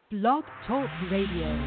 Blog Talk Radio.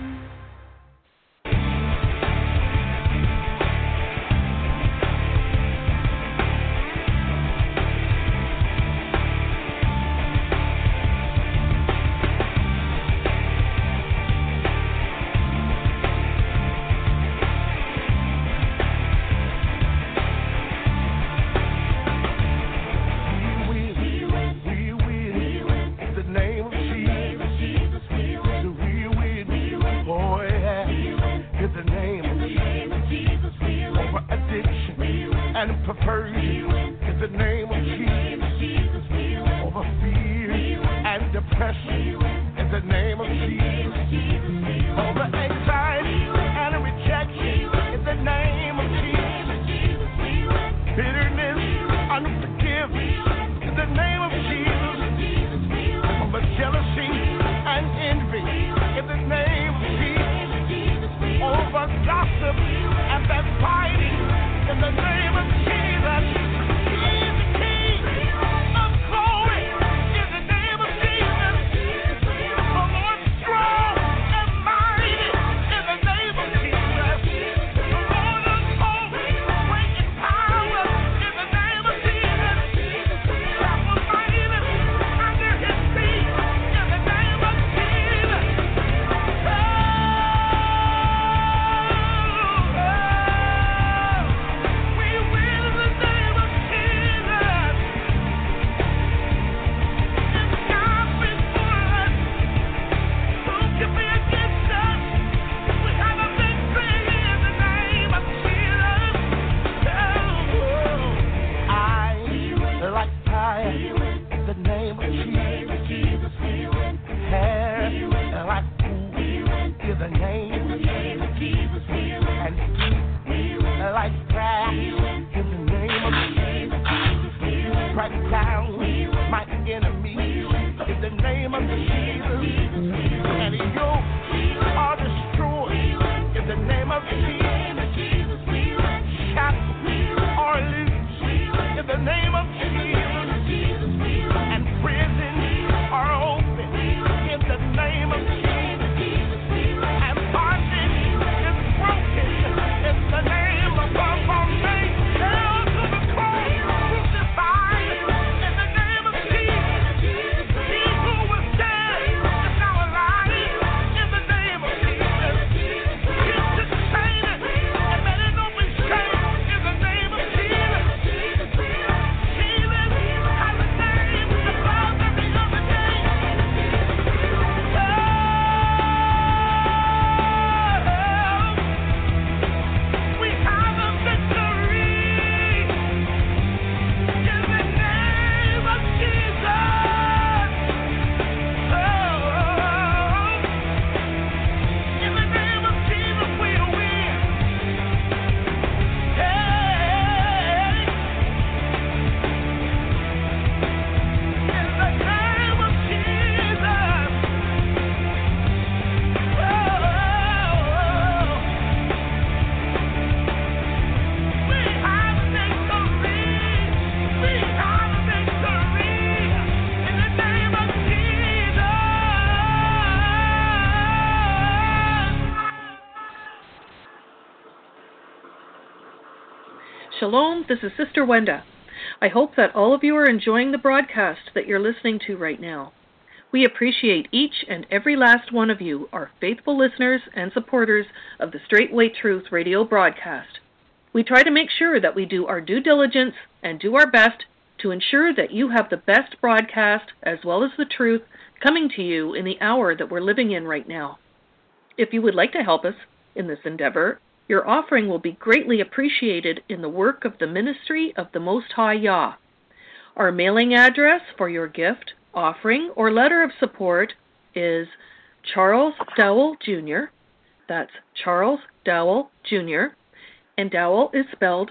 Shalom, this is Sister Wenda. I hope that all of you are enjoying the broadcast that you're listening to right now. We appreciate each and every last one of you, our faithful listeners and supporters of the Straightway Truth radio broadcast. We try to make sure that we do our due diligence and do our best to ensure that you have the best broadcast as well as the truth coming to you in the hour that we're living in right now. If you would like to help us in this endeavor, your offering will be greatly appreciated in the work of the Ministry of the Most High Yah. Our mailing address for your gift, offering, or letter of support is Charles Dowell Jr. That's Charles Dowell Jr. And Dowell is spelled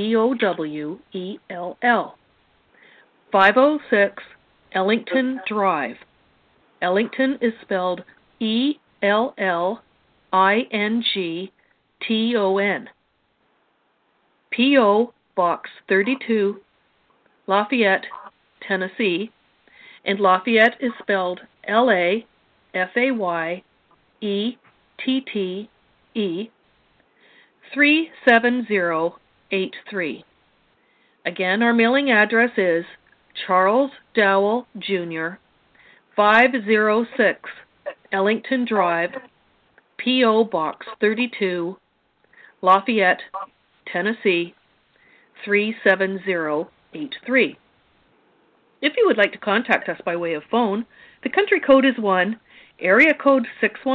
D-O-W-E-L-L. 506 Ellington Drive. Ellington is spelled E-L-L-I-N-G-T-O-N. P.O. Box 32, Lafayette, Tennessee, and Lafayette is spelled L-A-F-A-Y-E-T-T-E. FAYETTE 37083. Again, our mailing address is Charles Dowell, Jr., 506 Ellington Drive, P.O. Box 32, Lafayette, Tennessee, 37083. If you would like to contact us by way of phone, the country code is 1, area code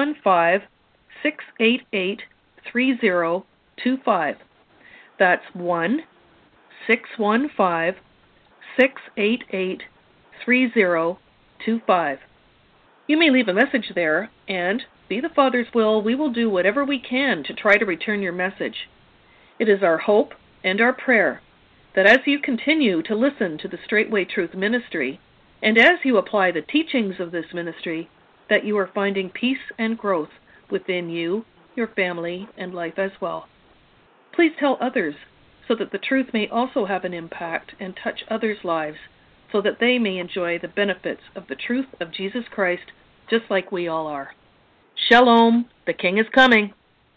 615-688-3025. That's 1-615-688-3025. You may leave a message there, and, be the Father's will, we will do whatever we can to try to return your message. It is our hope and our prayer that as you continue to listen to the Straightway Truth Ministry, and as you apply the teachings of this ministry, that you are finding peace and growth within you, your family, and life as well. Please tell others so that the truth may also have an impact and touch others' lives, so that they may enjoy the benefits of the truth of Jesus Christ just like we all are. Shalom, the King is coming.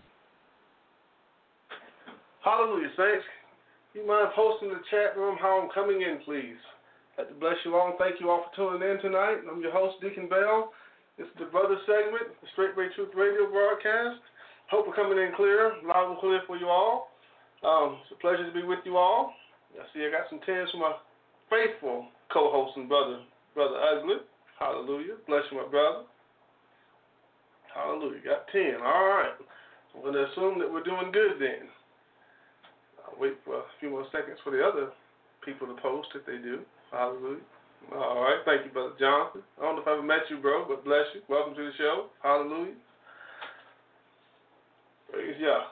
Hallelujah, saints. You mind posting in the chat room how I'm coming in, please? I'd like to bless you all and thank you all for tuning in tonight. I'm your host, Deacon Bell. This is the Brother segment, the Straightway Truth Radio broadcast. Hope we're coming in clear, loud and clear for you all. It's a pleasure to be with you all. I see I got some tears from my faithful co-host and brother Ugly. Hallelujah. Bless you, my brother. Hallelujah. Got 10. All right. I'm going to assume that we're doing good then. I'll wait for a few more seconds for the other people to post if they do. Hallelujah. All right. Thank you, Brother Jonathan. I don't know if I ever met you, bro, but bless you. Welcome to the show. Hallelujah. Praise Yah.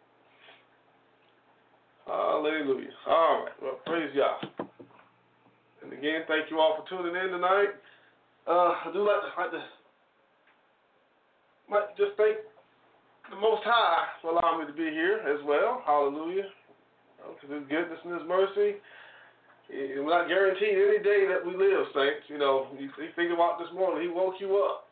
Hallelujah. All right. Well, praise Yah. And again, thank you all for tuning in tonight. I do like to just thank the Most High for allowing me to be here as well. Hallelujah. To His goodness and His mercy. We're not guaranteed any day that we live, saints. You know, you think about this morning, He woke you up.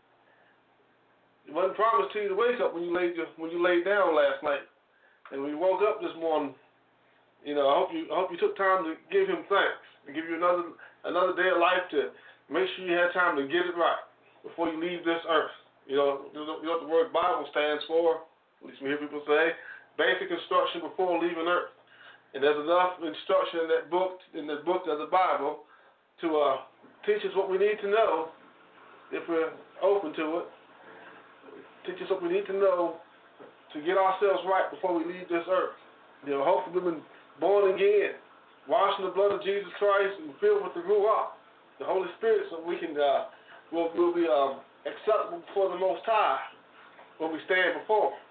It wasn't promised to you to wake up when you laid down last night. And when you woke up this morning, you know, I hope you took time to give Him thanks, to give you another day of life to make sure you had time to get it right before you leave this earth. You know what the word Bible stands for, at least we hear people say, basic instruction before leaving earth. And there's enough instruction in the book of the Bible to teach us what we need to know if we're open to it. Teach us what we need to know to get ourselves right before we leave this earth. You know, hopefully we've been born again, washed in the blood of Jesus Christ and filled with the Ruach, the Holy Spirit, so we can will be acceptable before the Most High when we stand before Him.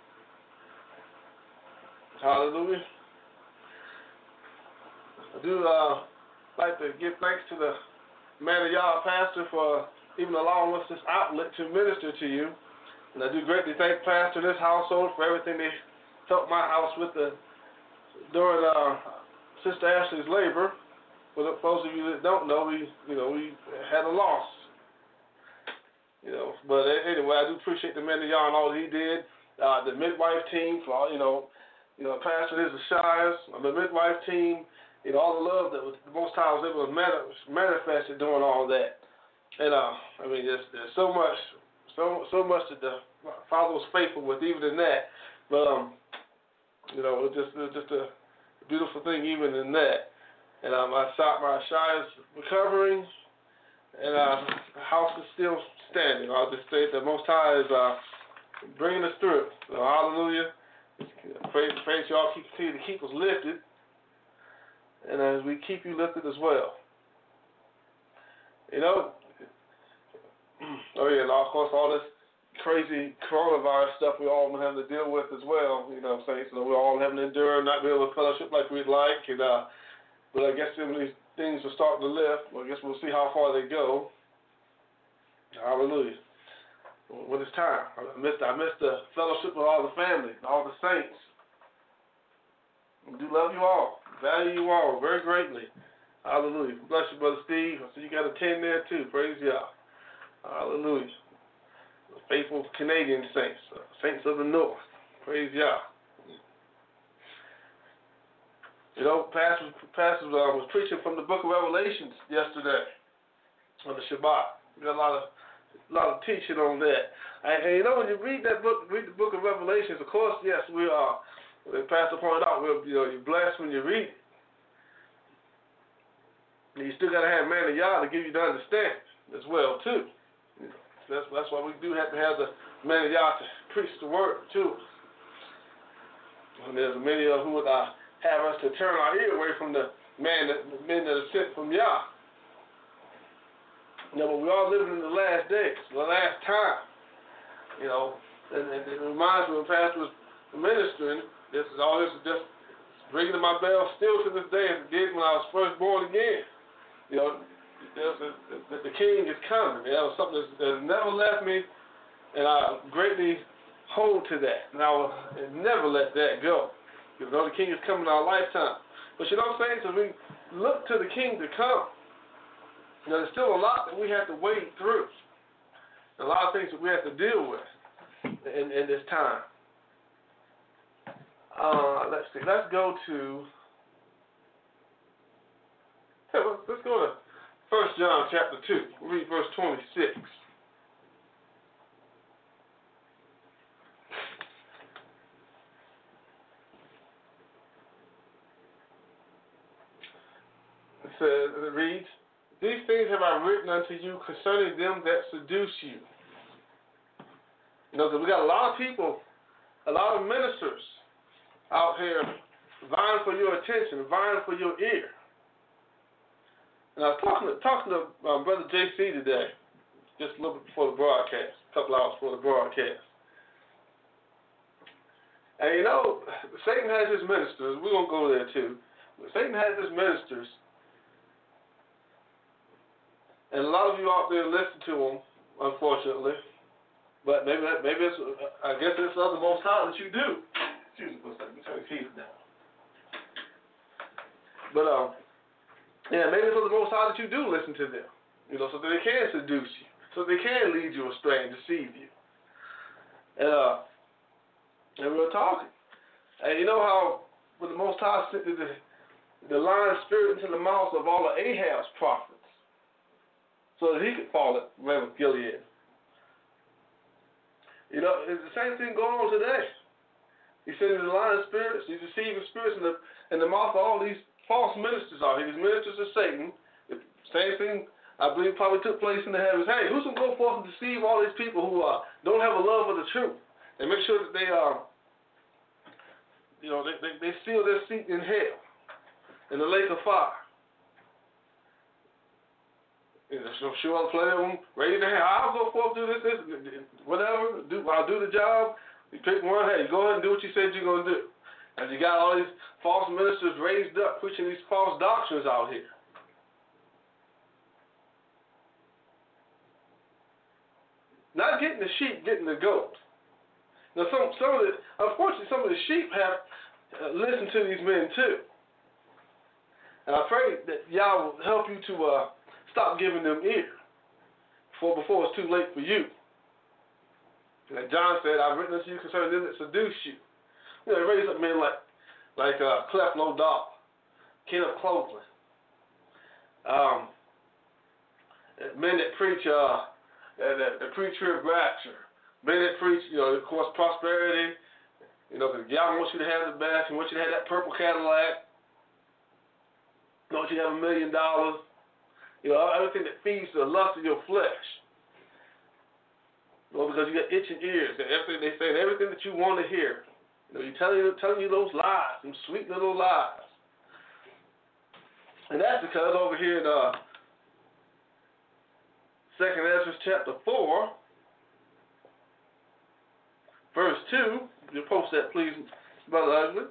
Hallelujah. I do like to give thanks to the man of Yah, Pastor, for even allowing us this outlet to minister to you. And I do greatly thank Pastor and his household for everything they helped my house with during Sister Ashley's labor. For those of you that don't know, we had a loss. You know, but anyway, I do appreciate the man of Yah and all that he did. The midwife team, for all, Pastor is the Shires, the midwife team. You know, all the love that the Most High was able to manifest doing all that. And there's so much that the Father was faithful with, even in that. But it was just a beautiful thing, even in that. And my Shire's recovering, and the house is still standing. I'll just say the Most High is bringing us through it. So hallelujah. Praise y'all. Continue to keep us lifted. And as we keep you lifted as well. You know, of course, all this crazy coronavirus stuff we all have to deal with as well. You know what I'm saying? So we're all having to endure, not be able to fellowship like we'd like. And, but I guess when these things are starting to lift, I guess we'll see how far they go. Hallelujah. When it's time. I missed the fellowship with all the family, all the saints. I do love you all. Value you all very greatly. Hallelujah. Bless you, Brother Steve. I see you got a 10 there too. Praise Yah. Hallelujah. faithful Canadian saints, saints of the North. Praise Yah. You know, Pastor was preaching from the book of Revelations yesterday on the Shabbat. We got a lot of teaching on that. And you know, when you read that book, read the book of Revelations, of course, yes, we are, as Pastor pointed out, you're blessed when you read it. And you still got to have man of Yah to give you the understanding as well, too. You know, that's why we do have to have the man of Yah to preach the word, too. And there's many of who would have us to turn our ear away from the men that are sent from Yah. You know, but we are living in the last days, the last time. You know, and it reminds me when Pastor was ministering, this is just ringing in my bell still to this day as it did when I was first born again. You know, the King is coming. That was something that never left me, and I greatly hold to that. And I will never let that go. You know, the King is coming in our lifetime. But you know what I'm saying? So we look to the King to come. You know, there's still a lot that we have to wade through. A lot of things that we have to deal with in this time. Let's see. Let's go to. Let's go to 1 John chapter 2. We'll read verse 26. It reads, "These things have I written unto you concerning them that seduce you." You know, we got a lot of people, a lot of ministers out here vying for your attention, vying for your ear. And I was talking to Brother JC today, just a little bit before the broadcast, a couple hours before the broadcast. And you know, Satan has his ministers. We're going to go there too. But Satan has his ministers. And a lot of you out there listen to them, unfortunately. But maybe it's, I guess it's of the Most High that you do. Excuse me for a second, turn the keys down. But, yeah, maybe it's of the Most High that you do listen to them. You know, so that they can seduce you. So they can lead you astray and deceive you. And we were talking. And you know how when the Most High sent the lying spirit into the mouths of all of Ahab's prophets, so that he could fall at Ramoth Gilead. You know, it's the same thing going on today. He's sending the lying spirits, these deceiving spirits in the mouth of all these false ministers out here, these ministers of Satan. The same thing, I believe, probably took place in the heavens. Hey, who's going to go forth and deceive all these people who don't have a love of the truth? And make sure that they you know, they seal their seat in hell, in the lake of fire. You know, so sure, I'll play them, raise their hand. I'll go forth, do this, whatever. I'll do the job. You pick one, hey, go ahead and do what you said you're going to do. And you got all these false ministers raised up preaching these false doctrines out here. Not getting the sheep, getting the goat. Now, unfortunately, some of the sheep have listened to these men too. And I pray that y'all will help you to stop giving them ear before it's too late for you. Like John said, I've written unto you concerning them that seduce you. You know, they raise up men like Clef Lodal, Kenneth Copeland, men that preach the pre-trib rapture, men that preach, you know, of course, prosperity. You know, because God wants you to have the best. He wants you to have that purple Cadillac. He wants you to have $1 million. You know, everything that feeds the lust of your flesh. You know, because you got itching ears. And everything they say, everything that you want to hear. You know, you're telling you those lies, some sweet little lies. And that's because over here in 2nd Ezra chapter 4, verse 2, you post that, please, Brother Ugly.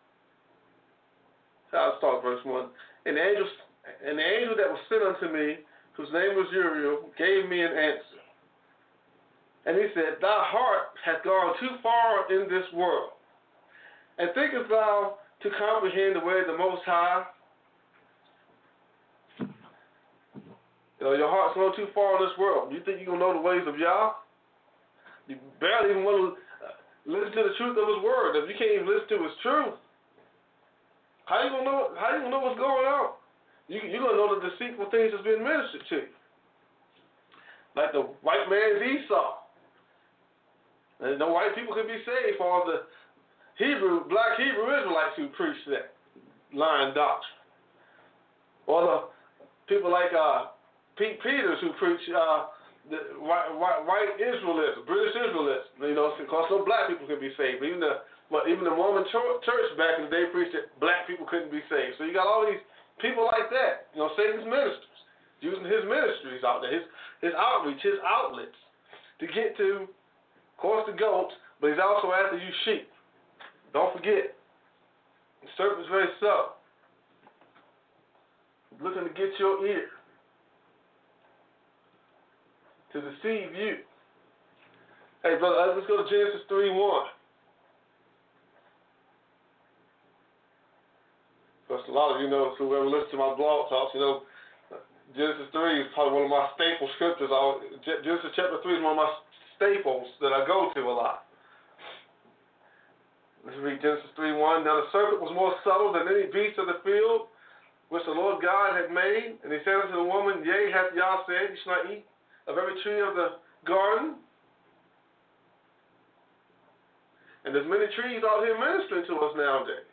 I'll start verse 1. And the angel that was sent unto me, whose name was Uriel, gave me an answer. And he said, Thy heart hath gone too far in this world. And thinkest thou to comprehend the way of the Most High? You know, your heart's gone too far in this world. You think you're going to know the ways of Yah? You barely even want to listen to the truth of His Word. If you can't even listen to His truth, how you gonna know? How you gonna know what's going on? You're gonna know the deceitful things that's being ministered to you. Like the white man's Esau. And no white people could be saved for the black Hebrew Israelites who preach that lying doctrine. Or the people like Pete Peters who preach the white Israelism, British Israelism. You know, because no black people can be saved. Even the Mormon church back in the day preached that black people couldn't be saved. So you got all these people like that, you know, Satan's ministers, using his ministries out there, his outreach, his outlets to get to, of course, the goats, but he's also after you sheep. Don't forget, the serpent's very subtle. He's looking to get your ear, to deceive you. Hey, brother, let's go to Genesis 3:1. Because a lot of you know, whoever listens to my blog talks, you know, Genesis 3 is probably one of my staple scriptures. Genesis chapter 3 is one of my staples that I go to a lot. Let's read Genesis 3:1. Now the serpent was more subtle than any beast of the field which the Lord God had made. And he said unto the woman, Yea, hath Yah said, You shall not eat of every tree of the garden? And there's many trees out here ministering to us nowadays.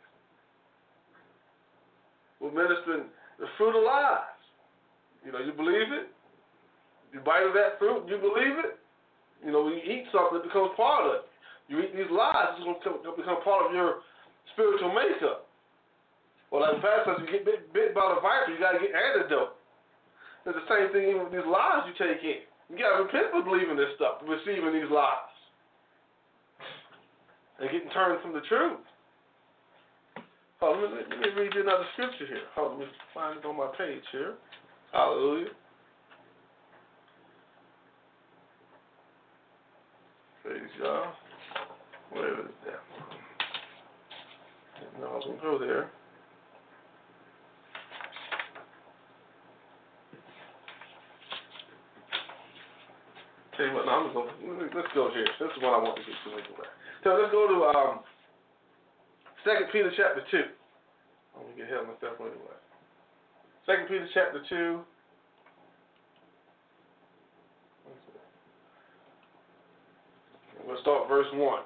We're ministering the fruit of lies. You know, you believe it. You bite of that fruit, you believe it. You know, when you eat something, it becomes part of it. You eat these lies, it's going to become part of your spiritual makeup. Well, like the pastor says, you get bit by the viper, you got to get antidote. It's the same thing even with these lies you take in. You got to repent for believing this stuff, receiving these lies, and getting turned from the truth. Oh, let me read you another scripture here. Oh, let me find it on my page here. Hallelujah. Praise y'all. Where is that? No, I was going to go there. Tell you what, no, let's go here. This is what I want to get to anyway. So let's go to 2 Peter chapter 2. I'm going to get ahead of myself anyway. 2 Peter chapter 2. We'll start verse 1.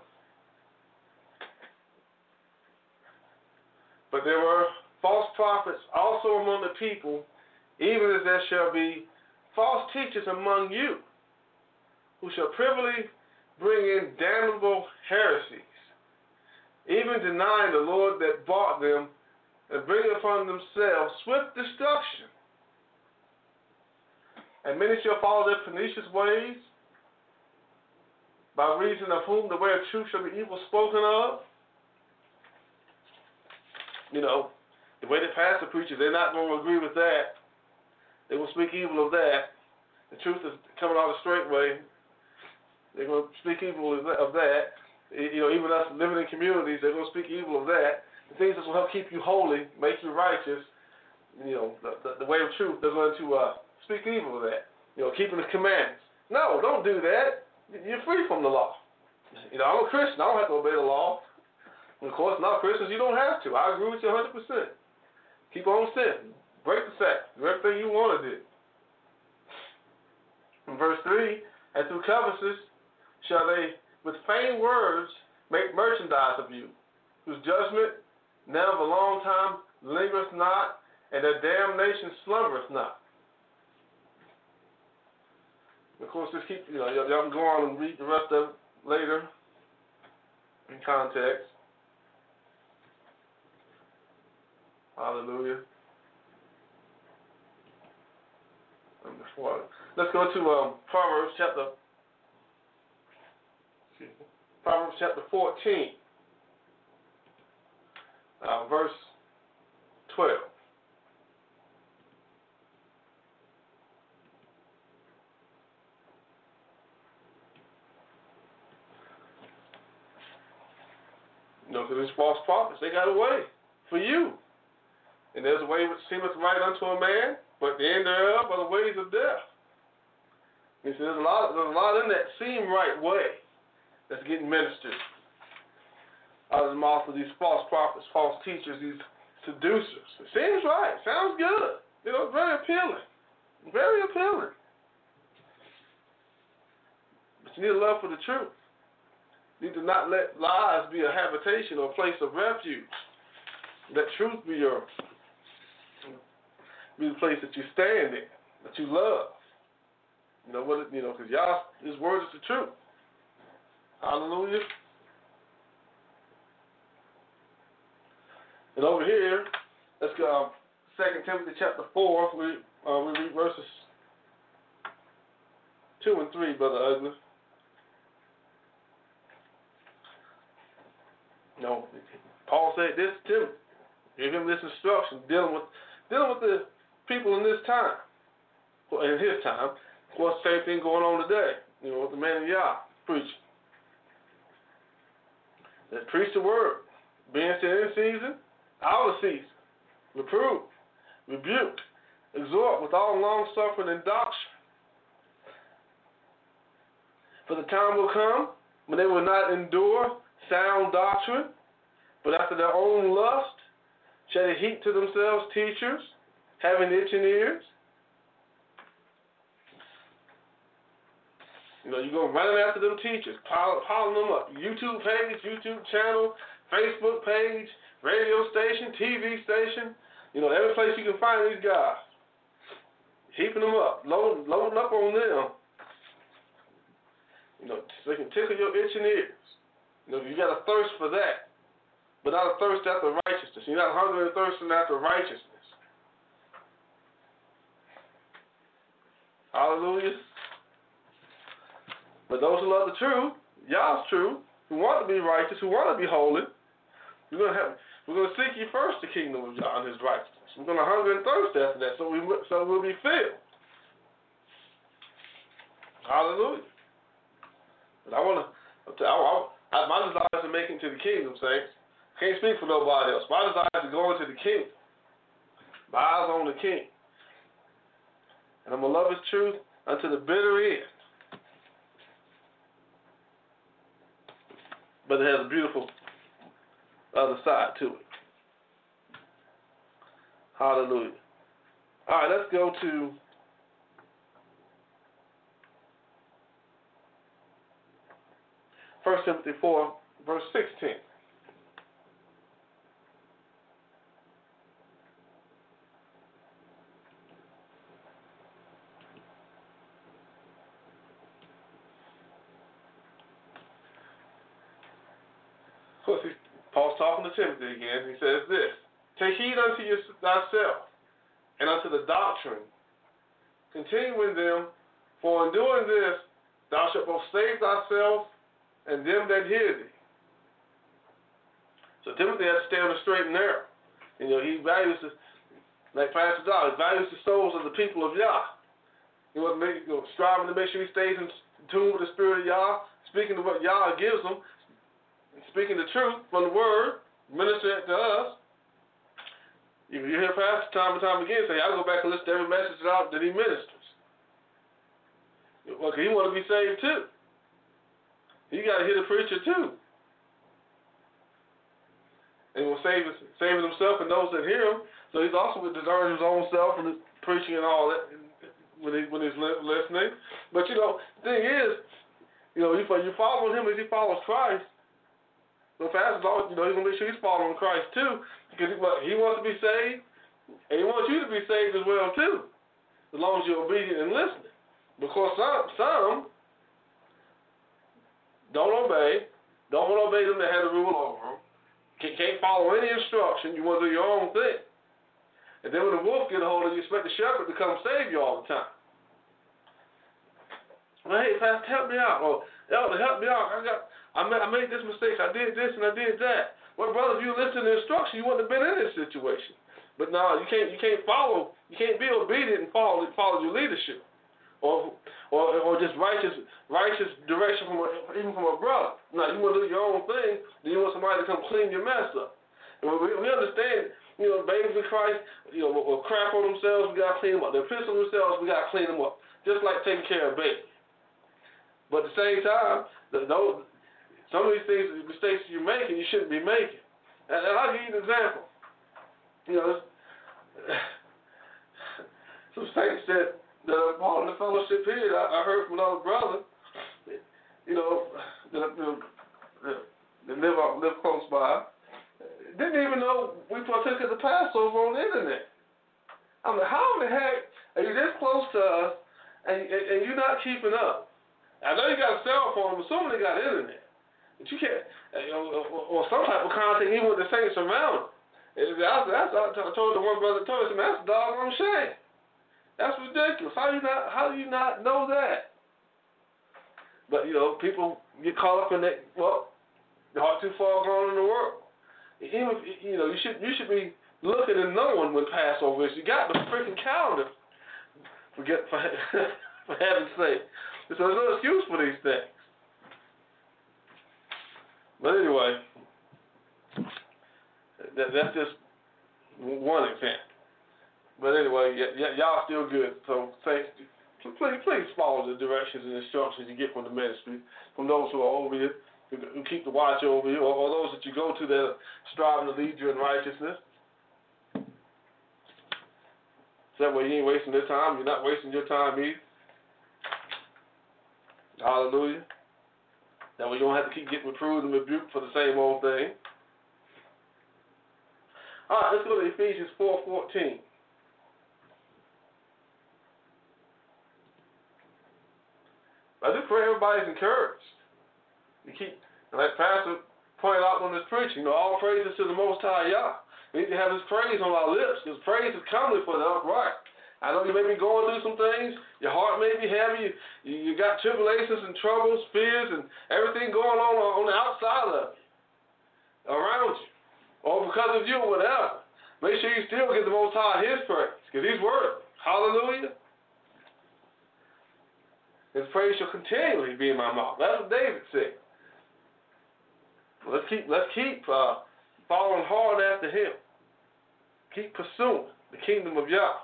But there were false prophets also among the people, even as there shall be false teachers among you, who shall privily bring in damnable heresies, even denying the Lord that bought them, and bring upon themselves swift destruction. And many shall follow their pernicious ways, by reason of whom the way of truth shall be evil spoken of. You know, the way the pastor preaches, they're not going to agree with that. They will speak evil of that. The truth is coming out the straight way. They're going to speak evil of that. You know, even us living in communities, they're going to speak evil of that. The things that will help keep you holy, make you righteous, you know, the way of truth, they're going to speak evil of that. You know, keeping the commandments. No, don't do that. You're free from the law. You know, I'm a Christian. I don't have to obey the law. And of course, not Christians, you don't have to. I agree with you 100%. Keep on sinning. Break the Sabbath. Do everything you want to do. In verse 3, and through covetousness shall they with feigned words make merchandise of you, whose judgment now of a long time lingereth not, and their damnation slumbereth not. Of course, just keep, you know, y'all can go on and read the rest of it later in context. Hallelujah. And before, let's go to Proverbs chapter 14, verse 12. You know, because these false prophets, they got a way for you. And there's a way which seemeth right unto a man, but the end thereof are the ways of death. He says there's a lot in that seem right way. that's getting ministered out of the mouth of these false prophets, false teachers, these seducers. It seems right. Sounds good. Very appealing. Very appealing. But you need a love for the truth. You need to not let lies be a habitation or a place of refuge. Let truth be the place that you stand in, that you love. Because y'all, His word is the truth. Hallelujah. And over here, let's go 2 Timothy chapter 4. We read verses 2 and 3, Brother Ugly. Paul said this to Timothy. Gave him this instruction dealing with the people in this time. In his time. Of course, same thing going on today. With the man of Yah preaching. Let's preach the word. Being sent in season, out of season. Reprove, rebuke, exhort with all long suffering and doctrine. For the time will come when they will not endure sound doctrine, but after their own lust shall they heap to themselves teachers, having itching ears. You're going running after them teachers, piling them up. YouTube page, YouTube channel, Facebook page, radio station, TV station. Every place you can find these guys. Heaping them up, loading up on them. So they can tickle your itching ears. You got a thirst for that, but not a thirst after righteousness. You're not hungry and thirsting after righteousness. Hallelujah. But those who love the truth, Yah's truth, who want to be righteous, who want to be holy, we're going to seek ye first the kingdom of Yah and His righteousness. We're going to hunger and thirst after that, so we'll be filled. Hallelujah. But my desire is to make it to the kingdom, saints. Can't speak for nobody else. My desire is to go into the kingdom. My eyes on the King. And I'm going to love His truth unto the bitter end. But it has a beautiful other side to it. Hallelujah. All right, let's go to First Timothy 4, verse 16. Paul's talking to Timothy again. He says this: take heed unto thyself and unto the doctrine. Continue in them, for in doing this thou shalt both save thyself and them that hear thee. So Timothy has to stay on the straight and narrow. He values, like Pastor Dodd, he values the souls of the people of Yah. Striving to make sure he stays in tune with the Spirit of Yah, speaking to what Yah gives him, speaking the truth from the Word, ministering it to us. You hear Pastor time and time again say, I go back and listen to every message that he ministers. Well, he want to be saved too. You got to hear the preacher too. And he will saving himself and those that hear him. So he's also discerning his own self and preaching and all that when he's listening. But the thing is, you following him as he follows Christ. So Pastor's always, he's gonna make sure he's following Christ too, because he wants to be saved, and he wants you to be saved as well too, as long as you're obedient and listening. Because some don't want to obey them that have the rule over them, can't follow any instruction. You want to do your own thing, and then when the wolf get a hold of you, you expect the shepherd to come save you all the time. Well, hey, Pastor, help me out. Or Elder, help me out. I made this mistake. I did this and I did that. Well, brother, if you listen to the instruction, you wouldn't have been in this situation. But no, you can't follow. You can't be obedient and follow your leadership, or just righteous direction even from a brother. No, you want to do your own thing. Then you want somebody to come clean your mess up. And we understand. Babies in Christ, will crap on themselves. We gotta clean them up. They're pissing on themselves. We gotta clean them up. Just like taking care of babies. But at the same time, some of these things, mistakes you're making, you shouldn't be making. And I'll give you an example. You know, some saints that are part of the fellowship here, I heard from another brother, you know, that live close by, didn't even know we partook of the Passover on the internet. I'm like, how in the heck are you this close to us and you're not keeping up? I know you got a cell phone, but some of them got internet. But you can't, or some type of contact even with the saints around. I told the one brother, man, that's a doggone shame. That's ridiculous. How do you not know that? But, you know, people get caught up in that, well, the heart too far gone in the world. Even if, you know, you should be looking and knowing when Passover is. You got the freaking calendar. For heaven's sake. So there's no excuse for these things. But anyway, that's just one example. But anyway, y'all still good. So please follow the directions and instructions you get from the ministry, from those who are over you, who keep the watch over you, or those that you go to that are striving to lead you in righteousness. So that way you ain't wasting their time. You're not wasting your time either. Hallelujah. That way you don't have to keep getting reproved and rebuked for the same old thing. All right, let's go to Ephesians 4:14. I do pray everybody's encouraged. You keep, like Pastor pointed out on this preaching, you know, all praises to the Most High Yah. We need to have His praise on our lips, because praise is comely for the upright. I know you may be going through some things. Your heart may be heavy. You got tribulations and troubles, fears, and everything going on the outside of you, around you, or because of you or whatever. Make sure you still give the Most High His praise, because He's worthy. Hallelujah. His praise shall continually be in my mouth. That's what David said. Let's keep following hard after Him. Keep pursuing the kingdom of Yah.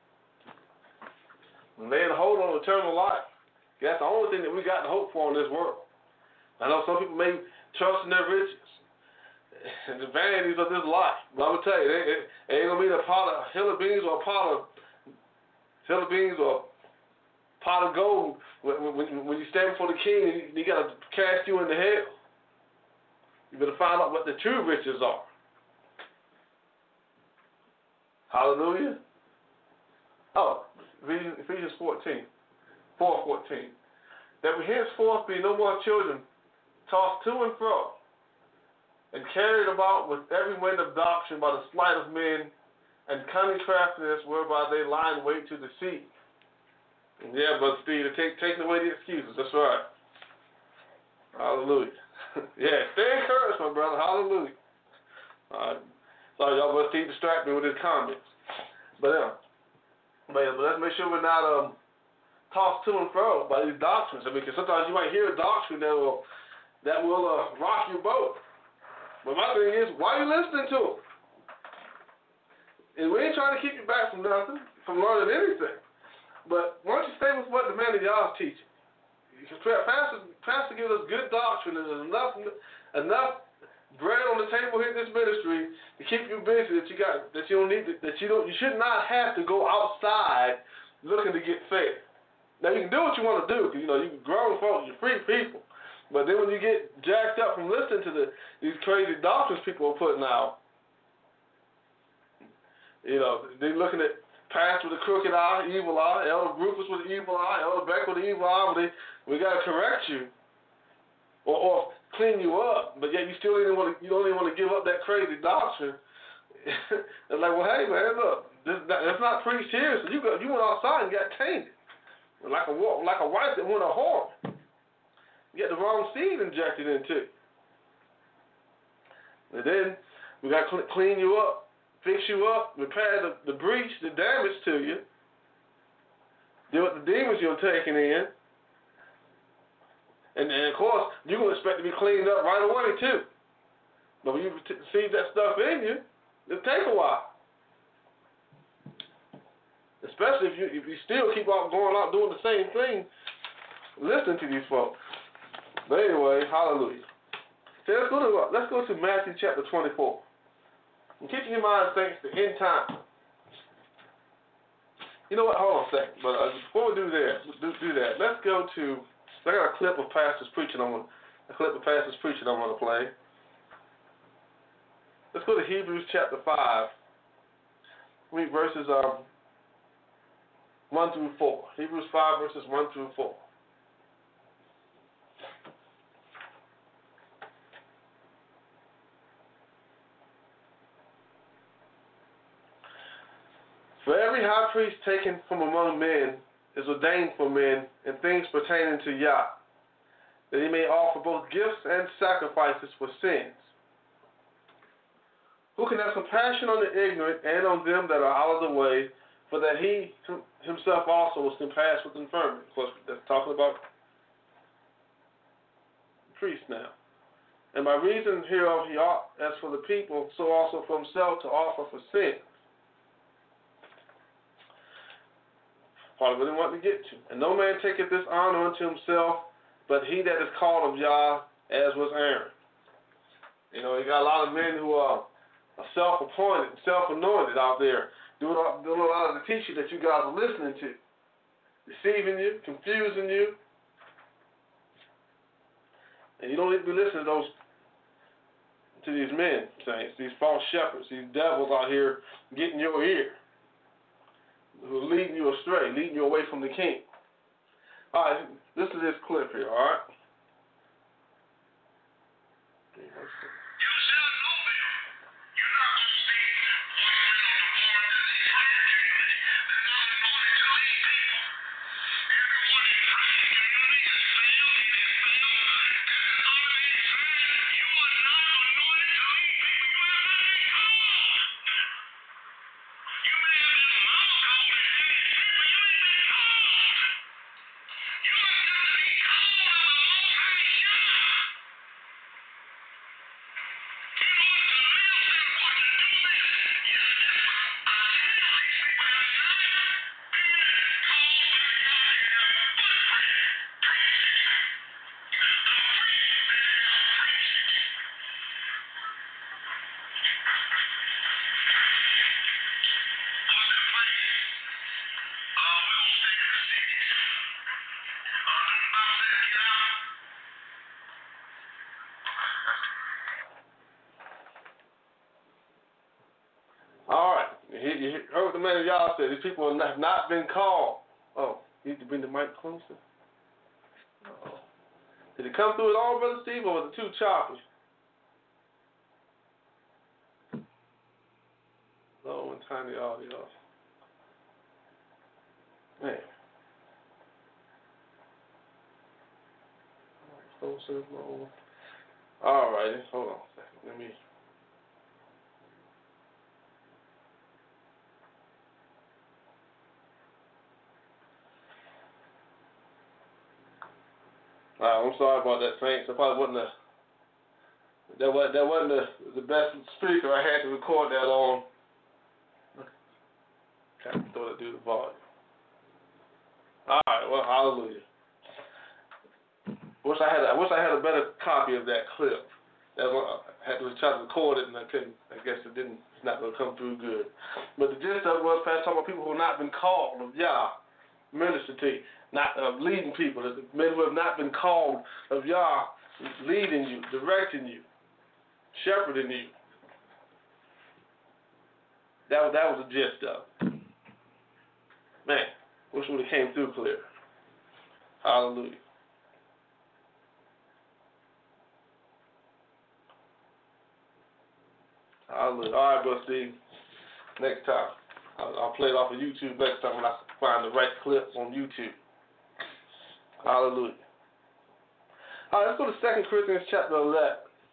And laying hold on eternal life. That's the only thing that we got to hope for in this world. I know some people may trust in their riches and the vanities of this life. But I'm going to tell you, it ain't going to be a pot of hill of beans or a pot of gold when you stand before the king and he got to cast you into hell. You better find out what the true riches are. Hallelujah. Oh, Ephesians 4:14. That we henceforth be no more children, tossed to and fro, and carried about with every wind of doctrine by the sleight of men and cunning craftiness whereby they lie in wait to deceive. And yeah, Brother Steve, taking away the excuses. That's right. Hallelujah. Yeah, stay encouraged, my brother. Hallelujah. Sorry, y'all, Brother Steve distract me with his comments. But let's make sure we're not tossed to and fro by these doctrines. I mean, because sometimes you might hear a doctrine that will rock your boat. But my thing is, why are you listening to them? And we ain't trying to keep you back from nothing, from learning anything. But why don't you stay with what the man of y'all is teaching? Because Pastor gives us good doctrine, and there's enough bread on the table here in this ministry to keep you busy you should not have to go outside looking to get fed. Now you can do what you want to do, because you grown folks, you're free people. But then when you get jacked up from listening to these crazy doctrines people are putting out, they're looking at Pastor with a crooked eye, evil eye, Elder Rufus with an evil eye, Elder Beck with an evil eye. We got to correct you or clean you up, but yet you don't even want to give up that crazy doctrine. It's like, well, hey man, look, that's not preached here. So you went outside and got tainted, like a wife that went a whore. You got the wrong seed injected into you. And then we got to clean you up, fix you up, repair the breach, the damage to you, deal with the demons you're taking in. And of course, you're going to expect to be cleaned up right away, too. But when you see that stuff in you, it'll take a while. Especially if you still keep on going out doing the same thing, listening to these folks. But anyway, hallelujah. So let's go to Matthew chapter 24. And keep in your mind, thanks to end time. You know what? Hold on a second. But before we do that, let's go to. I got a clip of pastors preaching. I'm gonna play. Let's go to Hebrews chapter 5. Read verses 1 through 4. Hebrews 5 verses 1 through 4. For every high priest taken from among men is ordained for men in things pertaining to Yah, that he may offer both gifts and sacrifices for sins. Who can have compassion on the ignorant and on them that are out of the way, for that he himself also was compassed with infirmity. Of course, that's talking about priests now. And by reason hereof he ought, as for the people, so also for himself to offer for sin. Part of what he wanted to get to. And no man taketh this honor unto himself, but he that is called of Yah, as was Aaron. You know, you got a lot of men who are self-appointed, self-anointed out there, doing a lot of the teaching that you guys are listening to, deceiving you, confusing you. And you don't need to be listening to these men, saints, these false shepherds, these devils out here getting your ear, who are leading you astray, leading you away from the king. All right, this is this clip here, all right? All right, you heard what the man of y'all said. These people have not been called. Oh, you need to bring the mic closer. Uh-oh. Did it come through at all, Brother Steve, or was it too choppy? Low and tiny audio. Man. Closer, low. All righty, hold on a second. Let me. I'm sorry about that, Saints. I probably wasn't that wasn't the best speaker I had to record that on. Kind of thought I'd do the volume. All right, well, hallelujah. Wish I had a better copy of that clip. I had to try to record it and I couldn't. I guess it's not going to come through good. But the gist of it was, Pastor, talking about people who have not been called of Yah, minister to you, not leading people. The men who have not been called of Yah, leading you, directing you, shepherding you. That was the gist of it. Man, wish it would have came through clear. Hallelujah. Hallelujah. All right, Brother Steve. Next time. I'll play it off of YouTube next time when I find the right clip on YouTube. Hallelujah. All right, let's go to 2 Corinthians chapter 11.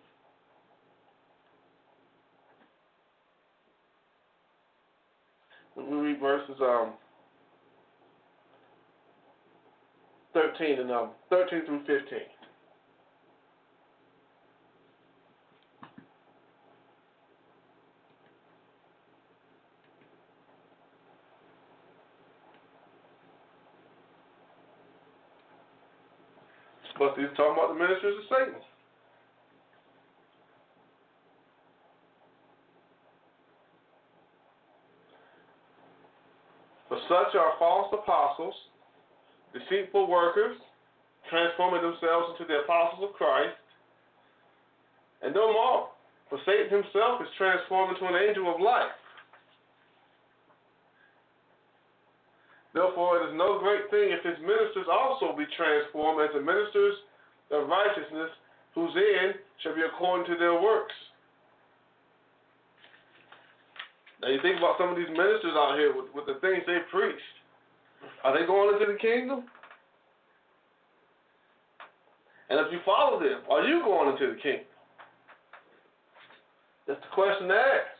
We read verses 13 through 15. But he's talking about the ministers of Satan. For such are false apostles, deceitful workers, transforming themselves into the apostles of Christ. And no more, for Satan himself is transformed into an angel of light. Therefore, it is no great thing if his ministers also be transformed as the ministers of righteousness, whose end shall be according to their works. Now, you think about some of these ministers out here with the things they preached. Are they going into the kingdom? And if you follow them, are you going into the kingdom? That's the question to ask.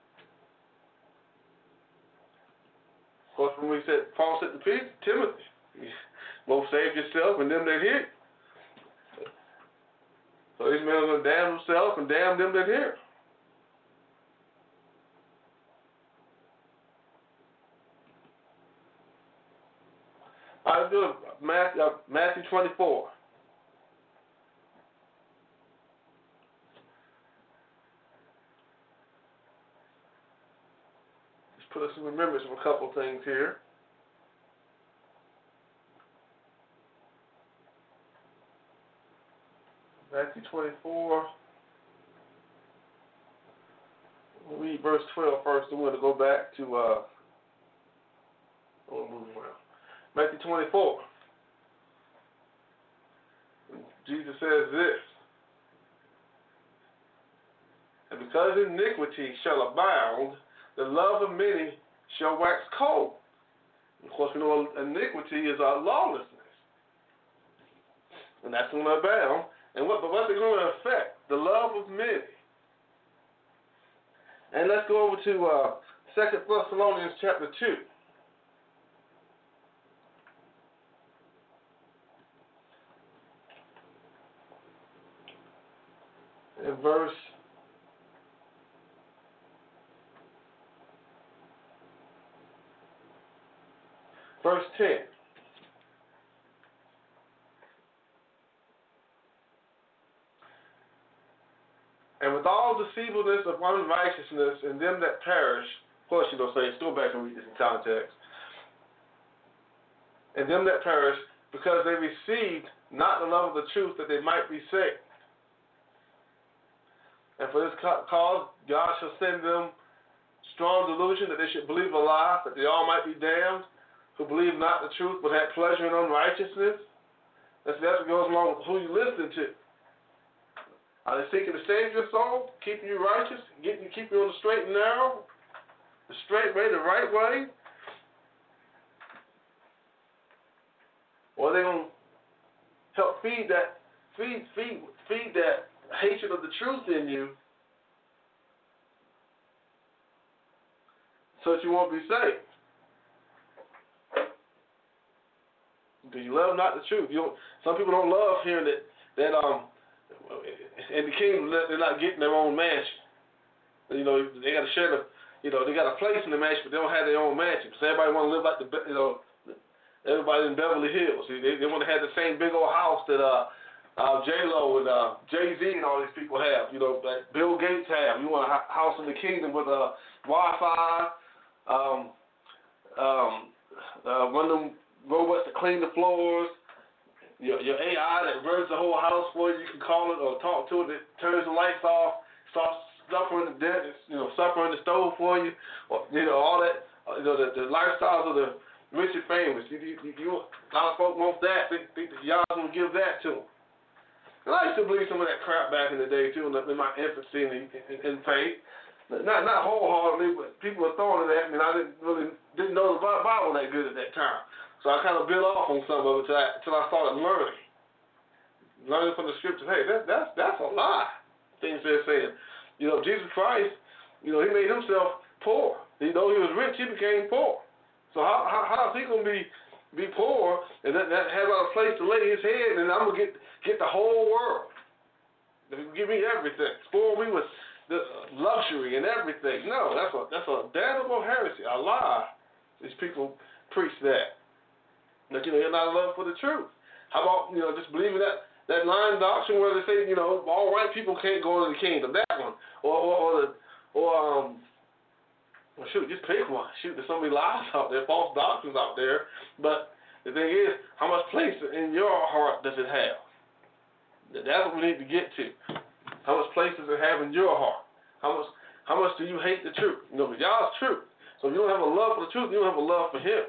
Of course, when Paul said to Timothy, both save yourself and them that hear you. So these men are going to damn themselves and damn them that hear. All right, let's go to Matthew 24. Put us in remembrance of a couple things here. Matthew 24. We'll read verse 12 first, then we're going to go back to, we'll move around. Matthew 24. Jesus says this, and because iniquity shall abound, the love of many shall wax cold. Of course, we know iniquity is our lawlessness. And that's going to abound. And what's it going to affect? The love of many. And let's go over to 2 Thessalonians chapter 2. And verse 10. And with all deceivableness of unrighteousness in them that perish, of course, saints, go back and read this in context. And them that perish, because they received not the love of the truth that they might be saved. And for this cause, God shall send them strong delusion that they should believe a lie, that they all might be damned, who believe not the truth, but had pleasure in unrighteousness. That's what goes along with who you listen to. Are they seeking to save your soul, keeping you righteous, keep you on the straight and narrow, the straight way, the right way? Or are they going to help feed that hatred of the truth in you, so that you won't be saved? Do you love not the truth? Some people don't love hearing that in the kingdom they're not getting their own mansion. They got to share they got a place in the mansion, but they don't have their own mansion. So everybody want to live like everybody in Beverly Hills. They want to have the same big old house that J-Lo and Jay-Z and all these people have. That Bill Gates have. You want a house in the kingdom with Wi-Fi, one of them robots to clean the floors, your AI that runs the whole house for you. You can call it or talk to it. That turns the lights off, starts suffering the dead, suffering the stove for you, or all that. The lifestyles of the rich and famous. A lot of folk want that. Think that y'all gonna give that to them. And I used to believe some of that crap back in the day too, in my infancy in faith. Not wholeheartedly, but people were throwing it at me, and I didn't know the Bible that good at that time. So I kind of built off on some of it until I started learning from the scriptures. Hey, that's a lie. Things they're saying. Jesus Christ, he made himself poor. Though he was rich, he became poor. So how is he gonna be poor and that have a place to lay his head, and I'm gonna get the whole world? Give me everything. Spoil me with the luxury and everything. No, that's a damnable heresy, a lie. These people preach that. That you're not in love for the truth. How about just believing that lying doctrine where they say all white people can't go into the kingdom? That one, or Well, shoot, just pick one. Shoot, there's so many lies out there, false doctrines out there. But the thing is, how much place in your heart does it have? That's what we need to get to. How much place does it have in your heart? How much do you hate the truth? You know, but y'all's truth. So if you don't have a love for the truth, you don't have a love for Him.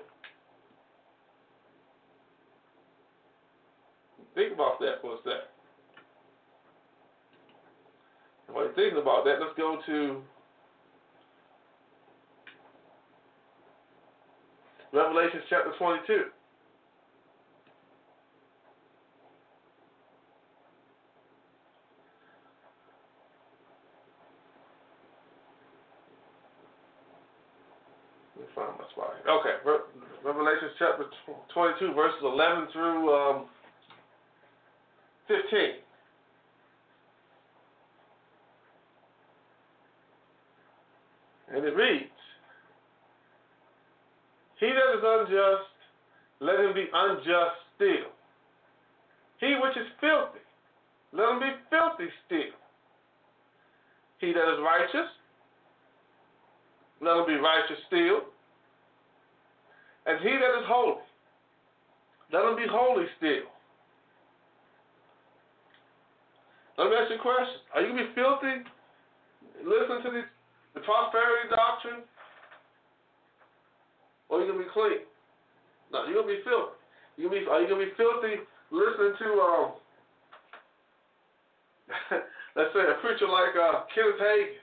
Think about that for a second. And while you're thinking about that, let's go to Revelation chapter 22. Let me find my spot here. Okay, Revelation chapter 22, verses 11 through 15. And it reads, He that is unjust, let him be unjust still. He which is filthy, let him be filthy still. He that is righteous, let him be righteous still. And he that is holy, let him be holy still. Let me ask you a question. Are you going to be filthy? Listen to the prosperity doctrine? Or are you going to be clean? No, you're going to be filthy. Are you going to be filthy listening to, let's say, a preacher like Kenneth Hagin,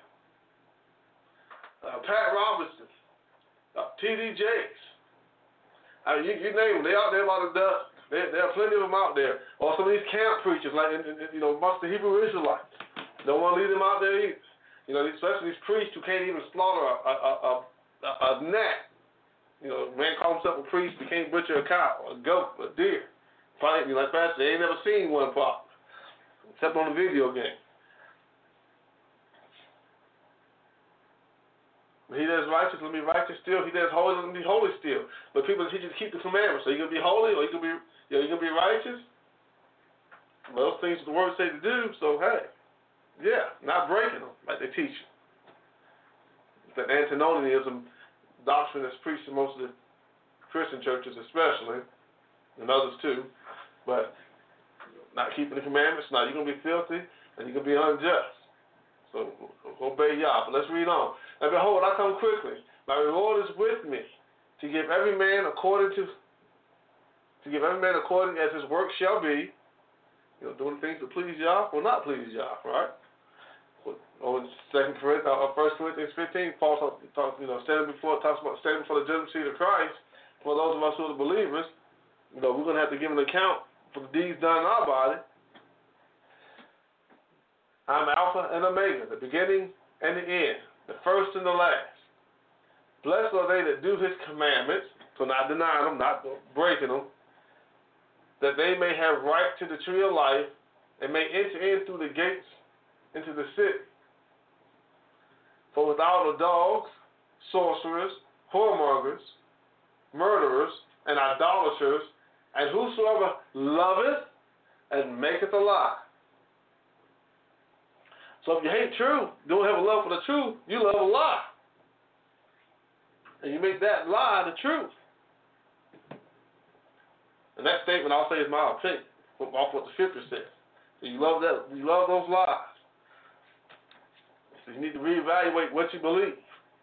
Pat Robertson, T.D. Jakes? You name them. They're out there about a dozen. There are plenty of them out there. Or some of these camp preachers, like amongst the Hebrew Israelites. Don't want to leave them out there either. You know, especially these priests who can't even slaughter a gnat. You know, a man calls himself a priest, but can't butcher a cow, a goat, a deer. Probably like Pastor, they ain't never seen one pop, except on the video game. He that is righteous, let him be righteous still. He that is holy, let him be holy still. But people teach you to keep the commandments. So you're going to be holy, or you're going to be righteous. Well, those things the word say to do, so hey, yeah, not breaking them like they teach you. It's that antinomianism doctrine that's preached in most of the Christian churches especially, and others too. But not keeping the commandments, now you're going to be filthy, and you're going to be unjust. So obey Yah. But let's read on. And behold, I come quickly. My reward is with me, to give every man according as his work shall be. You know, doing things that please Yah or not please Yah, right? Or in 1 Corinthians 15, Paul talks about standing before the judgment seat of Christ. For those of us who are the believers, we're going to have to give an account for the deeds done in our body. I'm Alpha and Omega, the beginning and the end, the first and the last. Blessed are they that do His commandments, so not denying them, not breaking them, that they may have right to the tree of life and may enter in through the gates into the city. For without the dogs, sorcerers, whoremongers, murderers, and idolaters, and whosoever loveth and maketh a lie. So if you hate truth, don't have a love for the truth, you love a lie. And you make that lie the truth. And that statement, I'll say, is my opinion, off what the scripture says. So you love that, you love those lies. So you need to reevaluate what you believe.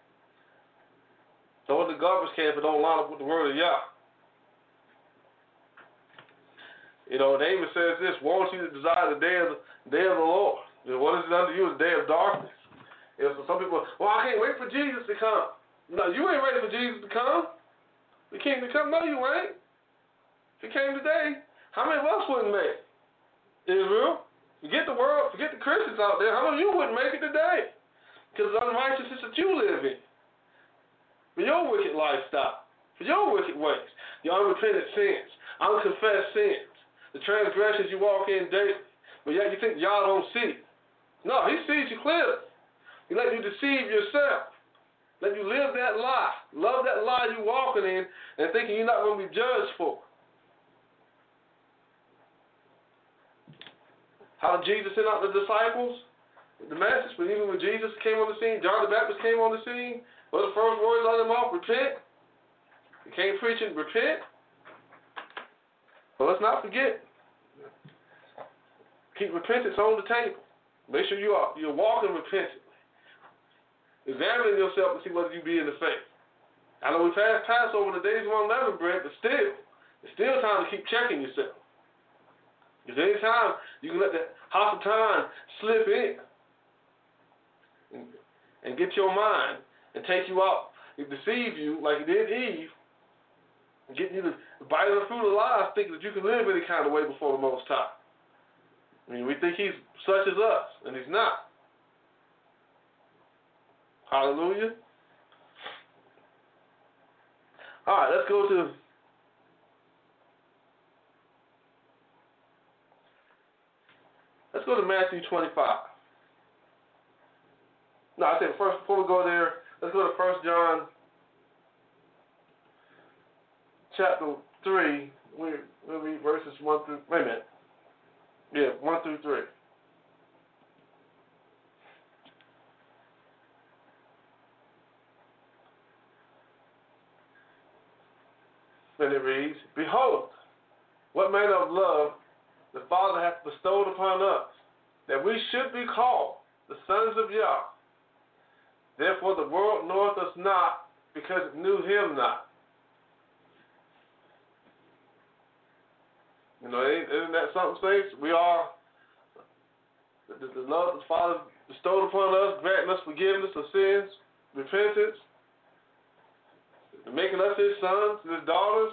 Throw in the garbage can if it don't line up with the word of Yah. David says this: "Woe unto you that desire the day of the Lord. What is it unto you? A day of darkness." So some people, I can't wait for Jesus to come. No, you ain't ready for Jesus to come. The King to come? No, you ain't. If He came today, how many of us wouldn't make it? Israel, forget the world, forget the Christians out there. How many of you wouldn't make it today? Because of the unrighteousness that you live in, for your wicked lifestyle, for your wicked ways, your unrepentant sins, unconfessed sins, the transgressions you walk in daily, but yet you think y'all don't see it. No, He sees you clearly. He let you deceive yourself. Let you live that lie. Love that lie you walking in and thinking you're not going to be judged for. How did Jesus send out the disciples? the message, but even when Jesus came on the scene, John the Baptist came on the scene, what were the first words out of their mouth? Repent. He came preaching, repent. But let's not forget, keep repentance on the table. Make sure you're walking repentantly. Examining yourself to see whether you be in the faith. I know we passed Passover, the days of unleavened bread, but still, it's still time to keep checking yourself. Because any time you can let that hostile time slip in and get your mind and take you out and deceive you like it did Eve, and get you to bite of the fruit of lies, thinking that you can live any kind of way before the Most High. I mean, we think he's such as us, and he's not. Hallelujah. All right, let's go to Matthew 25. No, I said first, before we go there, let's go to 1 John chapter 3. We'll read verses 1 through, wait a minute. Yeah, 1 through 3. And it reads, Behold, what manner of love the Father hath bestowed upon us, that we should be called the sons of Yah. Therefore the world knoweth us not, because it knew him not. You know, isn't that something, saints? We are, the love the Father bestowed upon us, granting us forgiveness of sins, repentance, making us his sons, his daughters.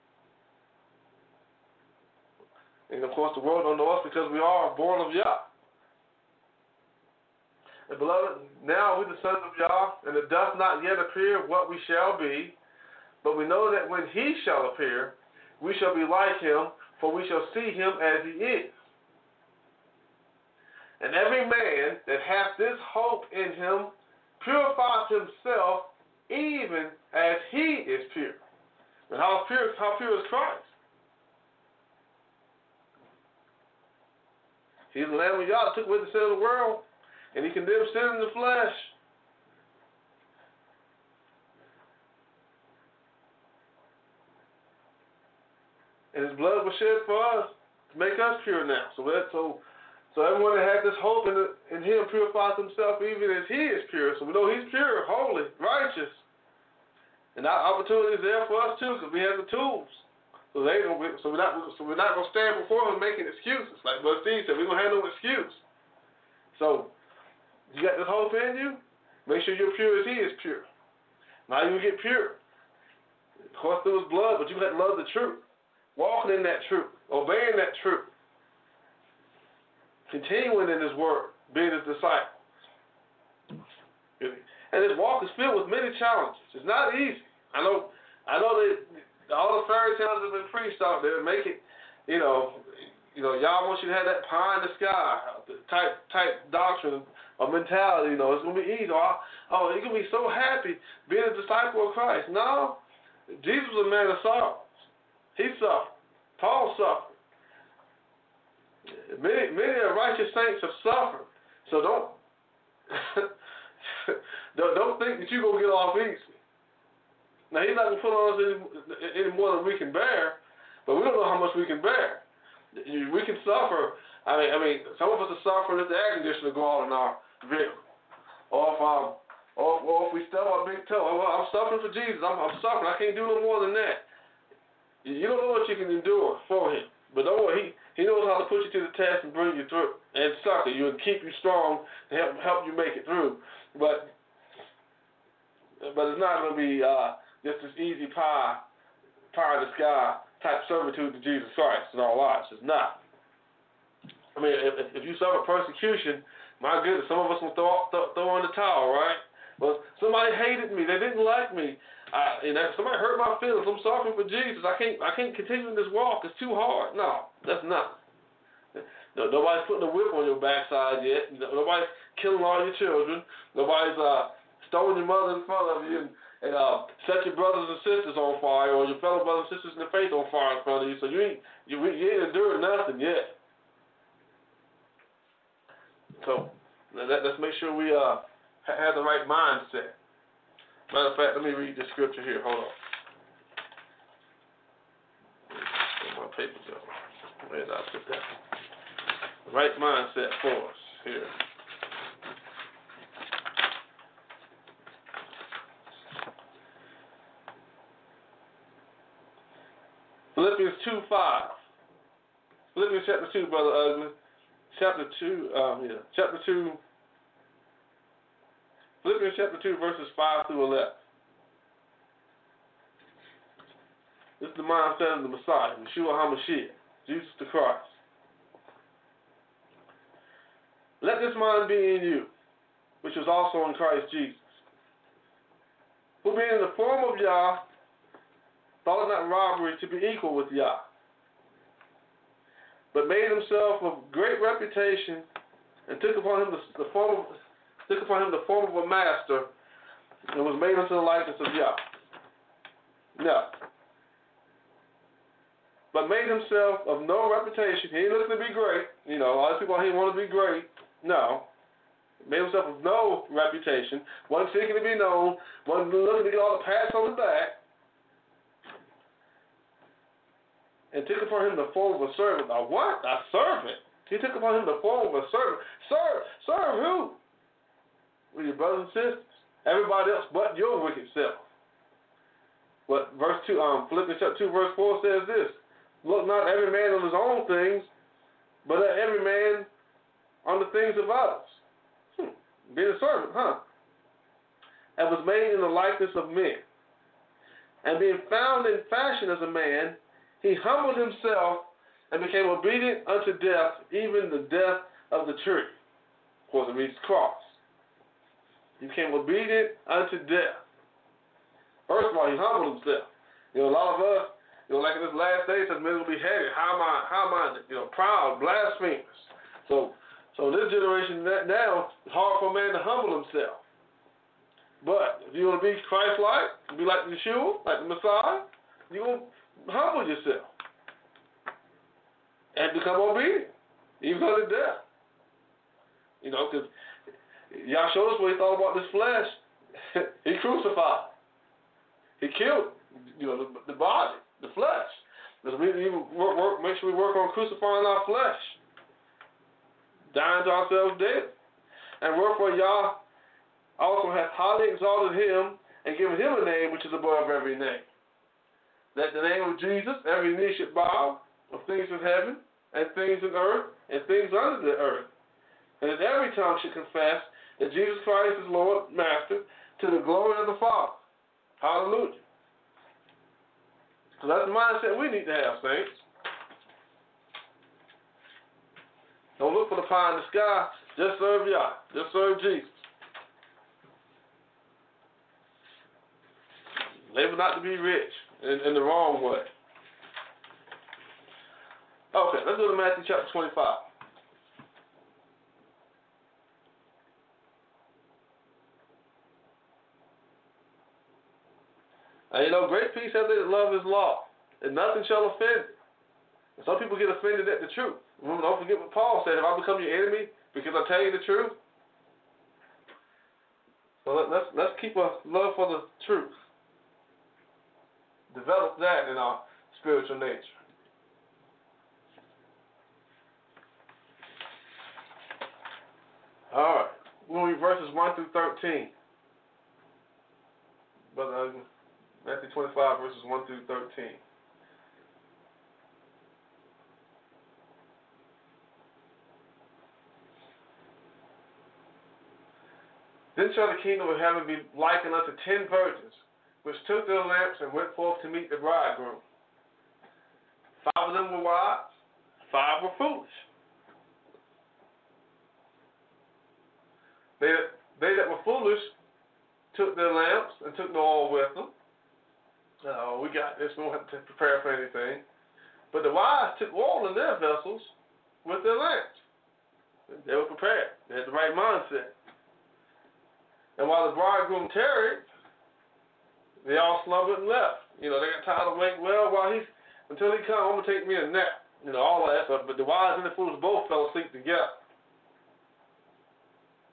And of course the world don't know us because we are born of Yah. And beloved, now we the sons of Yah, and it doth not yet appear what we shall be, but we know that when he shall appear, we shall be like him, for we shall see him as he is. And every man that hath this hope in him purifies himself even as he is pure. And how pure is Christ? He's the Lamb of God that took away the sin of the world, and he condemned sin in the flesh. And his blood was shed for us to make us pure now. So everyone that has this hope in him purifies himself even as he is pure. So we know he's pure, holy, righteous. And our opportunity is there for us too, because we have the tools. So we're not going to stand before him making excuses. Like Brother Steve said, we're going to have no excuse. So you got this hope in you, make sure you're pure as he is pure. Now you get pure. Of course through his blood, but you got to love the truth. Walking in that truth, obeying that truth, continuing in his word, being his disciple. And his walk is filled with many challenges. It's not easy. I know that all the fairy tales that have been preached out there make it, y'all want you to have that pie in the sky type doctrine or mentality. It's gonna be easy. You're gonna be so happy being a disciple of Christ. No, Jesus was a man of sorrows. He suffered. Paul suffered. Many righteous saints have suffered. So don't think that you're going to get off easy. Now, he's not going to put on us any more than we can bear, but we don't know how much we can bear. We can suffer. I mean, some of us are suffering if the air conditioner go out in our vehicle. Or if we stub our big toe. Well, I'm suffering for Jesus. I'm suffering. I can't do no more than that. You don't know what you can endure for him. But don't worry, he knows how to put you to the test and bring you through and succor you and keep you strong and help you make it through. But it's not going to be just this easy pie in the sky type servitude to Jesus Christ in our lives. It's not. I mean, if you suffer persecution, my goodness, some of us will throw in the towel, right? Well, somebody hated me. They didn't like me. Somebody hurt my feelings. I'm suffering for Jesus. I can't continue in this walk. It's too hard. No, that's not. No, nobody's putting a whip on your backside yet. Nobody's killing all your children. Nobody's stoning your mother in front of you and set your brothers and sisters on fire, or your fellow brothers and sisters in the faith on fire in front of you. So you ain't endured nothing yet. So Let's make sure we have the right mindset. Matter of fact, let me read the scripture here. Hold on. Where my papers go? Where did I put that? The right mindset for us here. Philippians 2:5. Philippians chapter 2, Brother Ugly. Chapter 2. Philippians chapter 2, verses 5 through 11. This is the mindset of the Messiah, Yeshua HaMashiach, Jesus the Christ. Let this mind be in you, which was also in Christ Jesus, who being in the form of Yah, thought it not robbery to be equal with Yah, but made himself of great reputation, and took upon him the form of a master, and was made unto the likeness of Yah. No. But made himself of no reputation. He ain't looking to be great. You know, a lot of people out here want to be great. No. Made himself of no reputation. Wasn't seeking to be known. Wasn't looking to get all the pats on the back. And took upon him the form of a servant. A what? A servant. He took upon him the form of a servant. Serve who? With your brothers and sisters. Everybody else but your wicked self. But verse 2, Philippians chapter 2, verse 4 says this. Look not every man on his own things, but every man on the things of others. Being a servant, and was made in the likeness of men. And being found in fashion as a man, he humbled himself and became obedient unto death, even the death of the tree. Of course, it means cross. He became obedient unto death. First of all, he humbled himself. You know, a lot of us, you know, like in this last day, says men will be headed, high-minded, you know, proud, blasphemous. So this generation now, it's hard for a man to humble himself. But if you want to be Christ-like, be like Yeshua, like the Messiah, you're going to humble yourself and become obedient, even unto death. You know, because Yah showed us what he thought about this flesh. He crucified. He killed, you know, the body, the flesh. Because we even make sure we work on crucifying our flesh, dying to ourselves dead. And wherefore Yah also hath highly exalted him and given him a name which is above every name. That the name of Jesus, every knee should bow, of things in heaven, and things in earth, and things under the earth. And that every tongue should confess that Jesus Christ is Lord, Master, to the glory of the Father. Hallelujah. So that's the mindset we need to have, saints. Don't look for the pie in the sky. Just serve Yah. Just serve Jesus. Labor not to be rich in the wrong way. Okay, let's go to Matthew chapter 25. And you know, great peace have they that love his law, and nothing shall offend it. And some people get offended at the truth. Remember, don't forget what Paul said, if I become your enemy because I tell you the truth. So let's keep a love for the truth. Develop that in our spiritual nature. All right. We'll read verses 1 through 13. Brother Matthew 25, verses 1 through 13. Then shall the kingdom of heaven be likened unto 10 virgins, which took their lamps and went forth to meet the bridegroom. 5 of them were wise, 5 were foolish. They that were foolish took their lamps and took no oil with them. We got this, we don't have to prepare for anything. But the wise took oil in their vessels with their lamps. They were prepared. They had the right mindset. And while the bridegroom tarried, they all slumbered and left. You know, they got tired of waiting. Well, until he comes, I'm going to take me a nap. You know, all of that stuff. But the wise and the foolish both fell asleep together.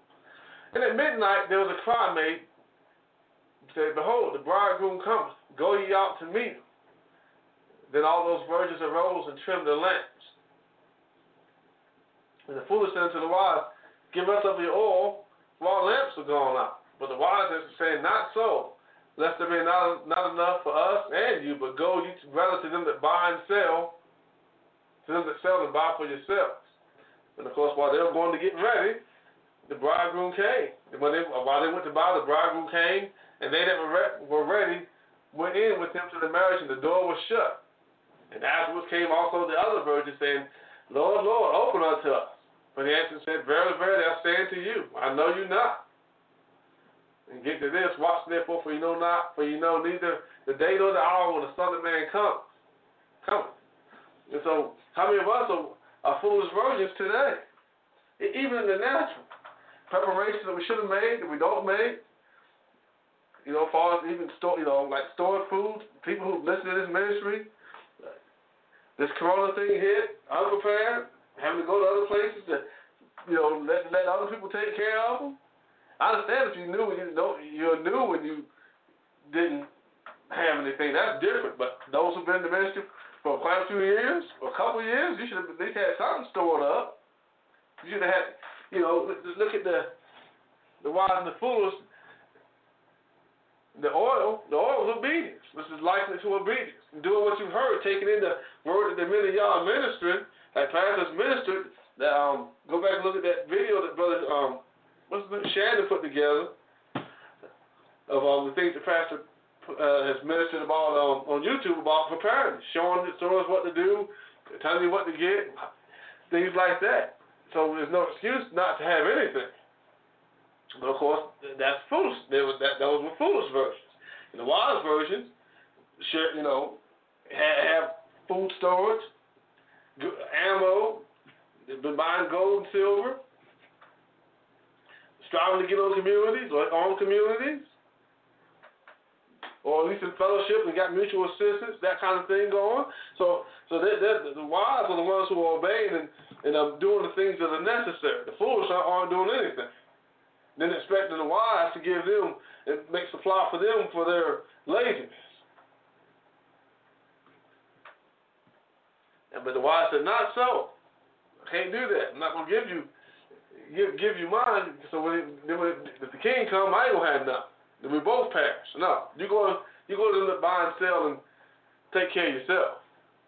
And at midnight there was a cry made, said, Behold, the bridegroom cometh, go ye out to meet him. Then all those virgins arose and trimmed their lamps. And the foolish said unto the wise, Give us of your oil, for our lamps are gone out. But the wise answered, saying, Not so, lest there be not enough for us and you, but go ye rather to them that buy and sell, to them that sell and buy for yourselves. And of course, while they were going to get ready, the bridegroom came. And while they went to buy, the bridegroom came, and they that were ready went in with him to the marriage, and the door was shut. And afterwards came also the other virgins, saying, Lord, Lord, open unto us. But he answered and said, Verily, verily, I say unto you, I know you not. And get to this, watch therefore, for you know neither the day nor the hour when the Son of Man comes. And so, how many of us are foolish virgins today? Even in the natural. Preparations that we should have made, that we don't make. As far as even like stored food, people who listen to this ministry, this corona thing hit, unprepared, having to go to other places to, let other people take care of them. I understand if you knew when you didn't have anything, that's different. But those who've been in the ministry for quite a few years, or a couple of years, you should have at least had something stored up. You should have had, just look at the wise and the foolish. The oil is obedience. This is likeness to obedience. Doing what you've heard, taking in the word that the many of y'all are ministering, that pastors ministered. Go back and look at that video that Brother Shannon put together of the things that Pastor has ministered about on YouTube about preparing, showing us what to do, telling you what to get, things like that. So there's no excuse not to have anything. But of course, that's foolish. Those were foolish versions. And the wise versions, have food storage, ammo. They've been buying gold and silver, striving to get on communities or own communities, or at least in fellowship and got mutual assistance, that kind of thing going. So the wise are the ones who are obeying and are doing the things that are necessary. The foolish aren't doing anything. Then expecting the wise to give them and make supply for them for their laziness. But the wise said, not so. I can't do that. I'm not going to give you mine. So if the king come, I ain't going to have nothing. Then we both perish. No. You go to them buy and sell and take care of yourself.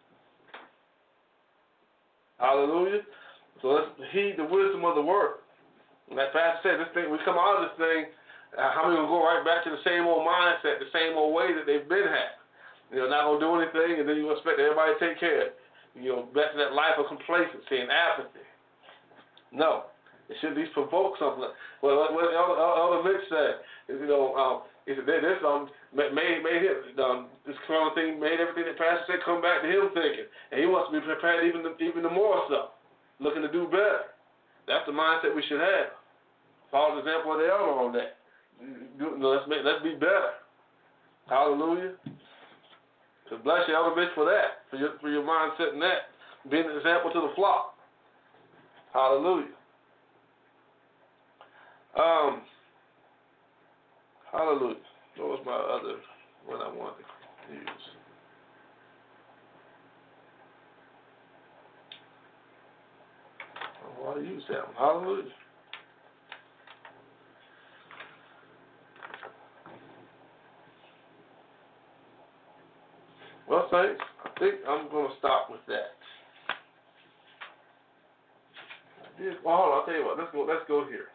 Hallelujah. So let's heed the wisdom of the word. Like Pastor said, we come out of this thing, how many going to go right back to the same old mindset, the same old way that they've been having? Not going to do anything, and then you expect everybody to take care of it. Back to that life of complacency and apathy. No. It should at least provoke something. Well, what Elder Mitch said, he said, this corona thing made everything that Pastor said come back to him thinking. And he wants to be prepared even the more so, looking to do better. That's the mindset we should have. Follow the example of the elder on that. Let's be better. Hallelujah. So bless you, Elder Mitch, for that, for your mindset in that, being an example to the flock. Hallelujah. Hallelujah. What was my other one I wanted to use? I want to use that one. Hallelujah. Well, saints, I think I'm going to stop with that. Well, hold on, I'll tell you what. Let's go here.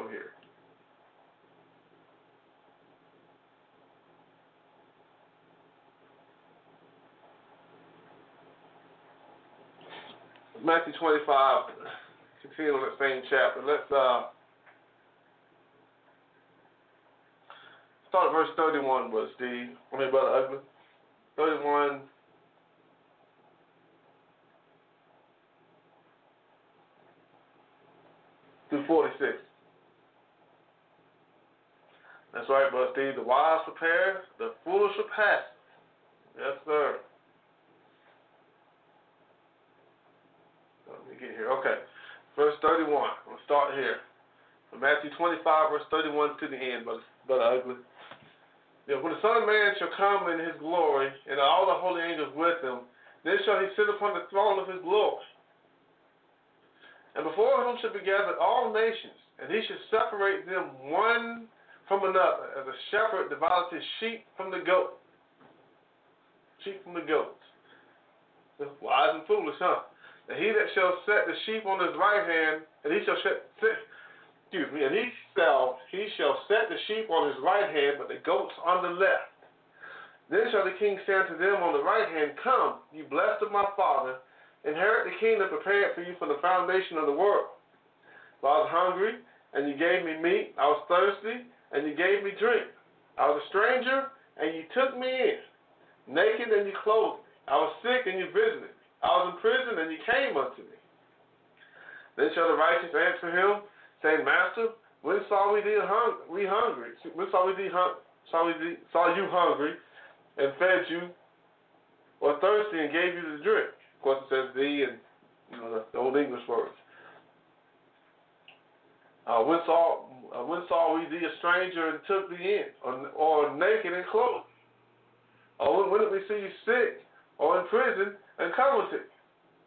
Matthew 25, continue on that same chapter. Let's start at verse 31, Brother Steve. Brother Ugly. 31 through 46. That's right, Brother Steve. The wise prepare, the foolish are passive. Yes, sir. Let me get here. Okay. Verse 31. We'll start here. Matthew 25, verse 31 to the end, Brother Ugly. When the Son of Man shall come in his glory, and all the holy angels with him, then shall he sit upon the throne of his glory. And before him shall be gathered all nations, and he shall separate them one from another, as a shepherd divideth his sheep from the goat. Sheep from the goats. Wise and foolish, huh? And he that shall set the sheep on his right hand, and he shall set the sheep on his right hand, but the goats on the left. Then shall the king say unto them on the right hand, Come, ye blessed of my Father, inherit the kingdom prepared for you from the foundation of the world. For I was hungry, and you gave me meat. I was thirsty, and you gave me drink. I was a stranger, and you took me in. Naked, and you clothed me. I was sick, and you visited me. I was in prison, and you came unto me. Then shall the righteous answer him, saying, Master, when saw we thee hungry? When saw you hungry, and fed you, or thirsty, and gave you to drink? Of course, it says thee, and the old English words. When saw we thee a stranger and took thee in, or naked and clothed? Or when did we see you sick or in prison and come with it?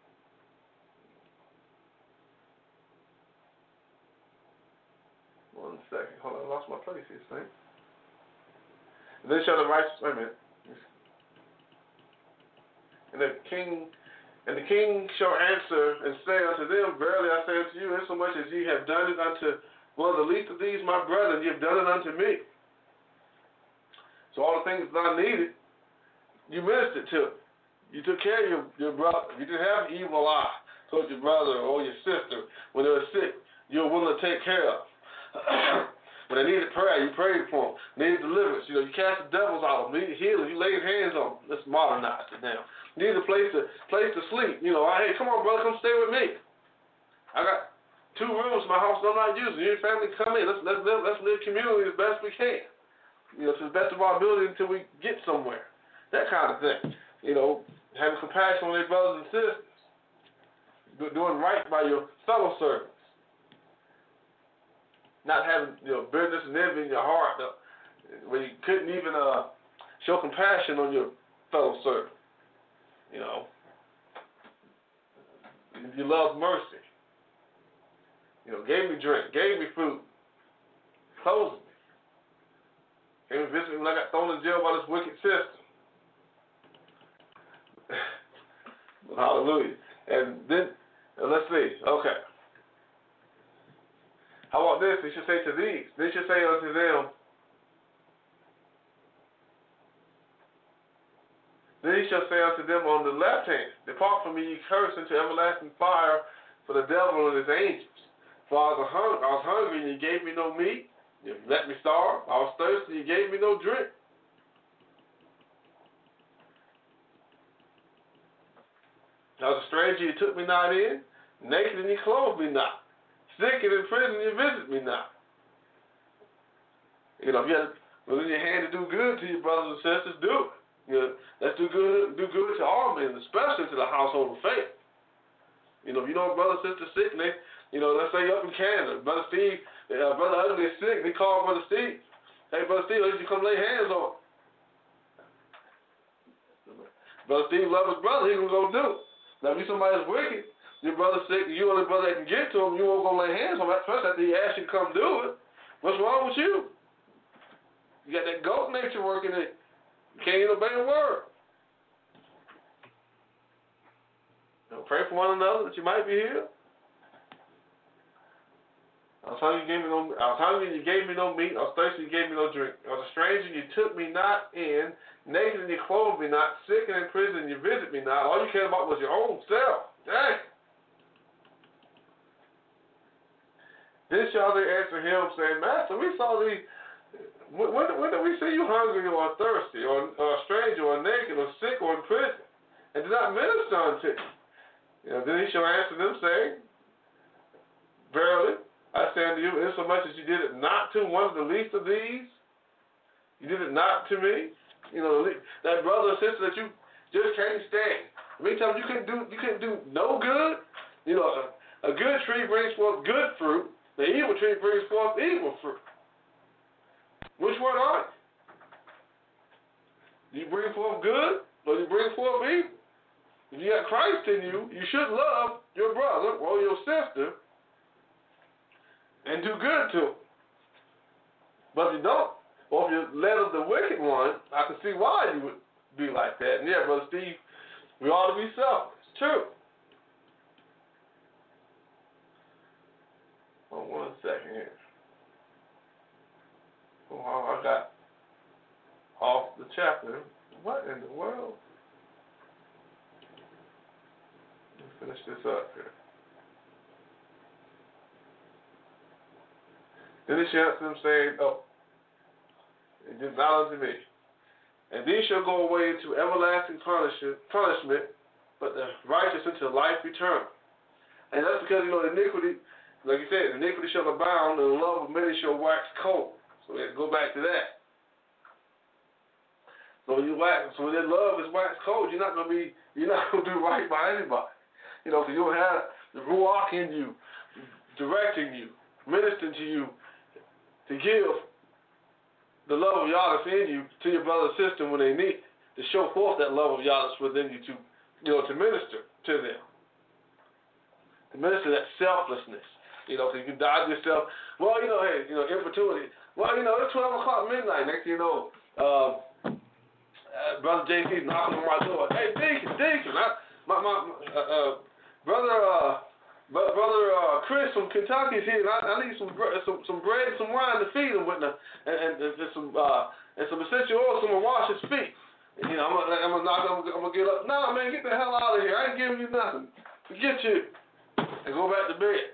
One second. Hold on, I lost my place here, Saint. And then shall the righteous, wait a minute. And the king shall answer and say unto them, Verily I say unto you, insomuch as ye have done it unto one of the least of these my brethren, ye have done it unto me. So all the things that I needed, you ministered to. You took care of your brother. You didn't have an evil eye towards your brother or your sister when they were sick. You were willing to take care of. When they needed prayer, you prayed for them. Needed deliverance. You cast the devils out of them. Needed healing. You laid hands on them. Let's modernize it now. Needed a place to sleep. Hey, come on, brother, come stay with me. I got 2 rooms in my house I'm not using. You and your family come in. Let's live community as best we can. To the best of our ability until we get somewhere. That kind of thing. Having compassion on their brothers and sisters. Doing right by your fellow servants. Not having bitterness and envy in your heart where you couldn't even show compassion on your fellow servant. You love mercy. Gave me drink, gave me food, clothed me. Came and visited me when I got thrown in jail by this wicked system. Hallelujah. And then, let's see. Okay. How about this? They should say to these. They should say unto them. Then he shall say unto them on the left hand, Depart from me, ye cursed, into everlasting fire for the devil and his angels. For I was hungry, and you gave me no meat. You let me starve. I was thirsty, you gave me no drink. I was a stranger, you took me not in. Naked, and you clothed me not. Sick and in prison, you visit me not. If you had within your hand to do good to your brothers and sisters, do it. Let's do good to all men, especially to the household of faith. If you know a brother or sister sick, and let's say up in Canada, Brother Steve, Brother Ugly is sick, they call Brother Steve. Hey, Brother Steve, you come lay hands on him. Brother Steve loves his brother, he's going to go do it. Now, if somebody's wicked, your brother's sick, and you only brother that can get to him, you won't go lay hands on him, especially after he asks you to come do it. What's wrong with you? You got that goat nature working in it. You can't even obey the word. Pray for one another that you might be healed. I was hungry, you gave me no meat. I was thirsty, you gave me no drink. I was a stranger, you took me not in. Naked, and you clothed me not. Sick and in prison, you visit me not. All you cared about was your own self. Dang. Then shall they answer him, saying, Master, we saw thee. When did we see you hungry or thirsty, or a stranger, or naked, or sick, or in prison, and did not minister unto you? Then he shall answer them, saying, Verily, I say unto you, insomuch as you did it not to one of the least of these, you did it not to me. That brother or sister that you just can't stand. Many times you couldn't do no good. A good tree brings forth good fruit. The evil tree brings forth evil fruit. Which one are you? Do you bring forth good or do you bring forth evil? If you got Christ in you, you should love your brother or your sister and do good to them. But if you don't, or if you're led of the wicked one, I can see why you would be like that. And yeah, Brother Steve, we ought to be selfless. It's true. Oh, 1 second here. Oh, I got off the chapter. What in the world? Let's finish this up here. Then he shall answer them, saying, "Oh, it did not unto me. And these shall go away into everlasting punishment, but the righteous into life eternal." And that's because, the iniquity, like you said, iniquity shall abound, and the love of many shall wax cold. So we have to go back to that. So when that love is wax cold, you're not gonna do right by anybody. Because you don't have the Ruach in you, directing you, ministering to you, to give the love of Yah that's in you to your brother and sister when they need, to show forth that love of Yah that's within you to minister to them. To minister that selflessness. Because you can die to yourself. Well, infertility. Well, it's 12 o'clock midnight. Next thing you know, Brother JC's knocking on my door. Hey, Deacon, Brother Chris from Kentucky's here. And I need some bread, some wine to feed him with, and some essential oil, so I'm gonna wash his feet. And, I'm gonna knock. I'm gonna get up. Nah, man, get the hell out of here. I ain't giving you nothing. Forget you. And go back to bed.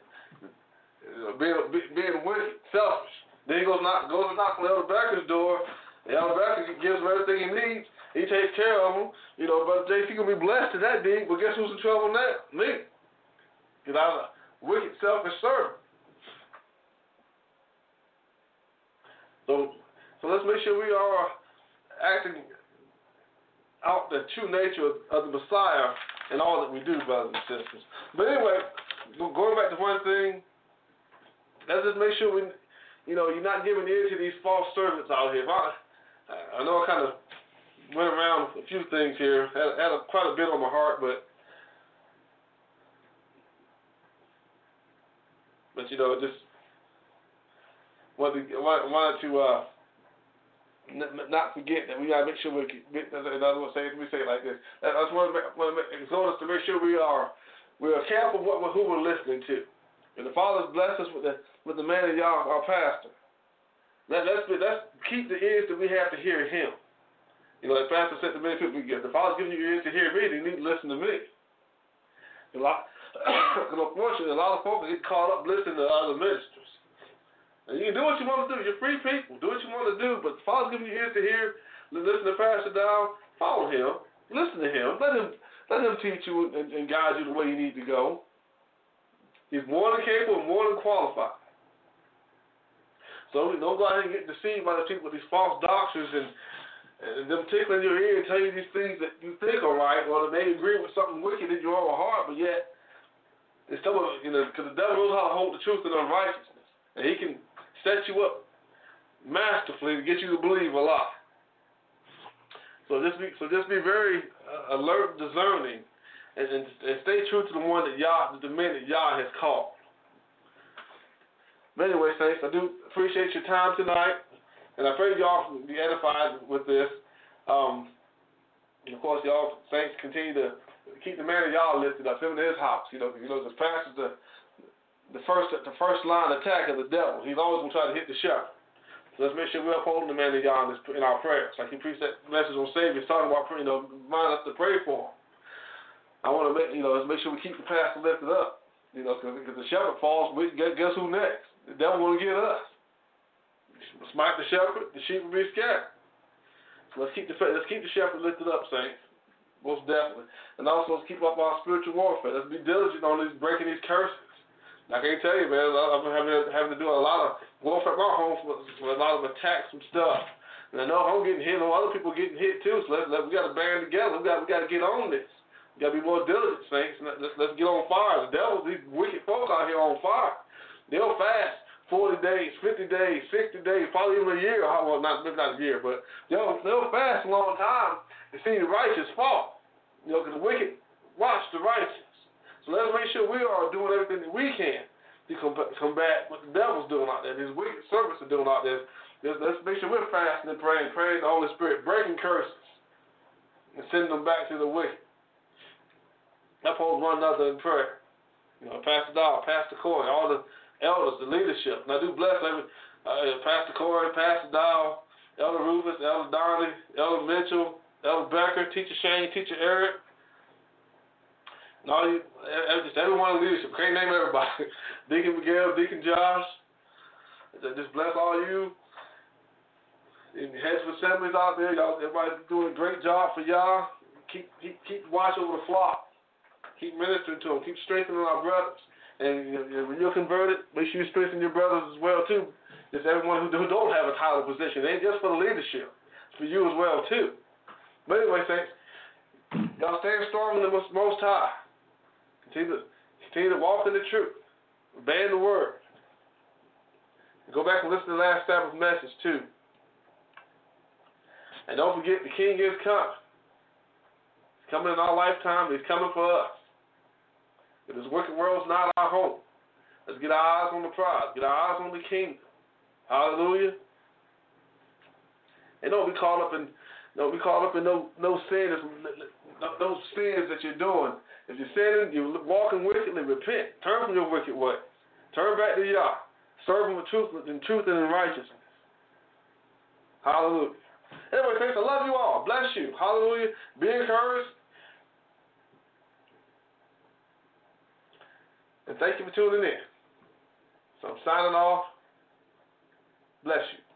Being wicked, selfish. Then he goes and knocks on Elder Becker's door. The Elder Becker gives him everything he needs. He takes care of him. Brother JC gonna be blessed to that deed. But guess who's in trouble now? Me. Because I was a wicked, selfish servant. So let's make sure we are acting out the true nature of the Messiah in all that we do, brothers and sisters. But anyway, going back to one thing, let's just make sure you're not giving ear to these false servants out here. I know I kind of went around a few things here, had quite a bit on my heart, but just wanted to not forget that we gotta make sure we say it like this. I just want to exhort us to make sure we are careful who we're listening to. And the Father's blessed us with the man of Yah, our pastor. Let's keep the ears that we have to hear him. Like Pastor said to many people, if the Father's giving you ears to hear me, then you need to listen to me. Because unfortunately, a lot of folks get caught up listening to other ministers. And you can do what you want to do. You're free people. Do what you want to do. But the Father's giving you ears to hear. Listen to Pastor Dow. Follow him. Listen to him. Let him teach you and guide you the way you need to go. He's more than capable, more than qualified. So don't go ahead and get deceived by the people with these false doctrines and them tickling your ear and tell you these things that you think are right, or they agree with something wicked in your own heart, but yet, because the devil knows how to hold the truth in unrighteousness, and he can set you up masterfully to get you to believe a lie. So just be very alert, discerning, and stay true to the men that Yah has called. But anyway, saints, I do appreciate your time tonight, and I pray y'all be edified with this. And of course, y'all saints continue to keep the man of Yah lifted up, him in his house. The pastor's the first line attack of the devil. He's always gonna try to hit the shepherd. So let's make sure we're upholding the man of Yah in our prayers. Like he preached that message on Savior, talking about remind us to pray for him. I want to let's make sure we keep the pastor lifted up. Because the shepherd falls, guess who next? The devil want to get us. Smite the shepherd, the sheep will be scattered. So let's keep the shepherd lifted up, saints. Most definitely. And also let's keep up our spiritual warfare. Let's be diligent on breaking these curses. I can't tell you, man, I've been having to do a lot of warfare at my home with a lot of attacks and stuff. And I know I'm getting hit, and other people getting hit too, so we got to band together. We got to get on this. We got to be more diligent, saints. Let's get on fire. The devil, these wicked folk out here on fire. They'll fast 40 days, 50 days, 60 days, probably even a year. Well, not a year, but they'll fast a long time to see the righteous fall. Because the wicked watch the righteous. So let's make sure we are doing everything that we can to combat what the devil's doing out there, these wicked servants are doing out there. Let's make sure we're fasting and praying the Holy Spirit, breaking curses, and sending them back to the wicked. Let's hold one another in prayer. Pastor Dow, Pastor Corey, all the elders, the leadership. And I do bless Pastor Corey, Pastor Dow, Elder Rufus, Elder Donnie, Elder Mitchell, Elder Becker, Teacher Shane, Teacher Eric, and all you, just everyone in leadership. Can't name everybody. Deacon Miguel, Deacon Josh. Just bless all you. And heads of assemblies out there, y'all, everybody's doing a great job for y'all. Keep watch over the flock. Keep ministering to them. Keep strengthening our brothers. And when you're converted, make sure you strengthen your brothers as well too. Just everyone who don't have a title position. It ain't just for the leadership. It's for you as well too. But anyway, saints, y'all stand strong in the Most High. Continue to walk in the truth. Obey the word. Go back and listen to the last Sabbath message too. And don't forget, the King is coming. He's coming in our lifetime. He's coming for us. But this wicked world's not our home. Let's get our eyes on the prize. Get our eyes on the kingdom. Hallelujah. And don't be caught up in no sins, those sins that you're doing. If you're sinning, you're walking wickedly, repent. Turn from your wicked way. Turn back to Yah. Serve Him with truth and in righteousness. Hallelujah. Anyway, thanks. I love you all. Bless you. Hallelujah. Be encouraged. And thank you for tuning in. So I'm signing off. Bless you.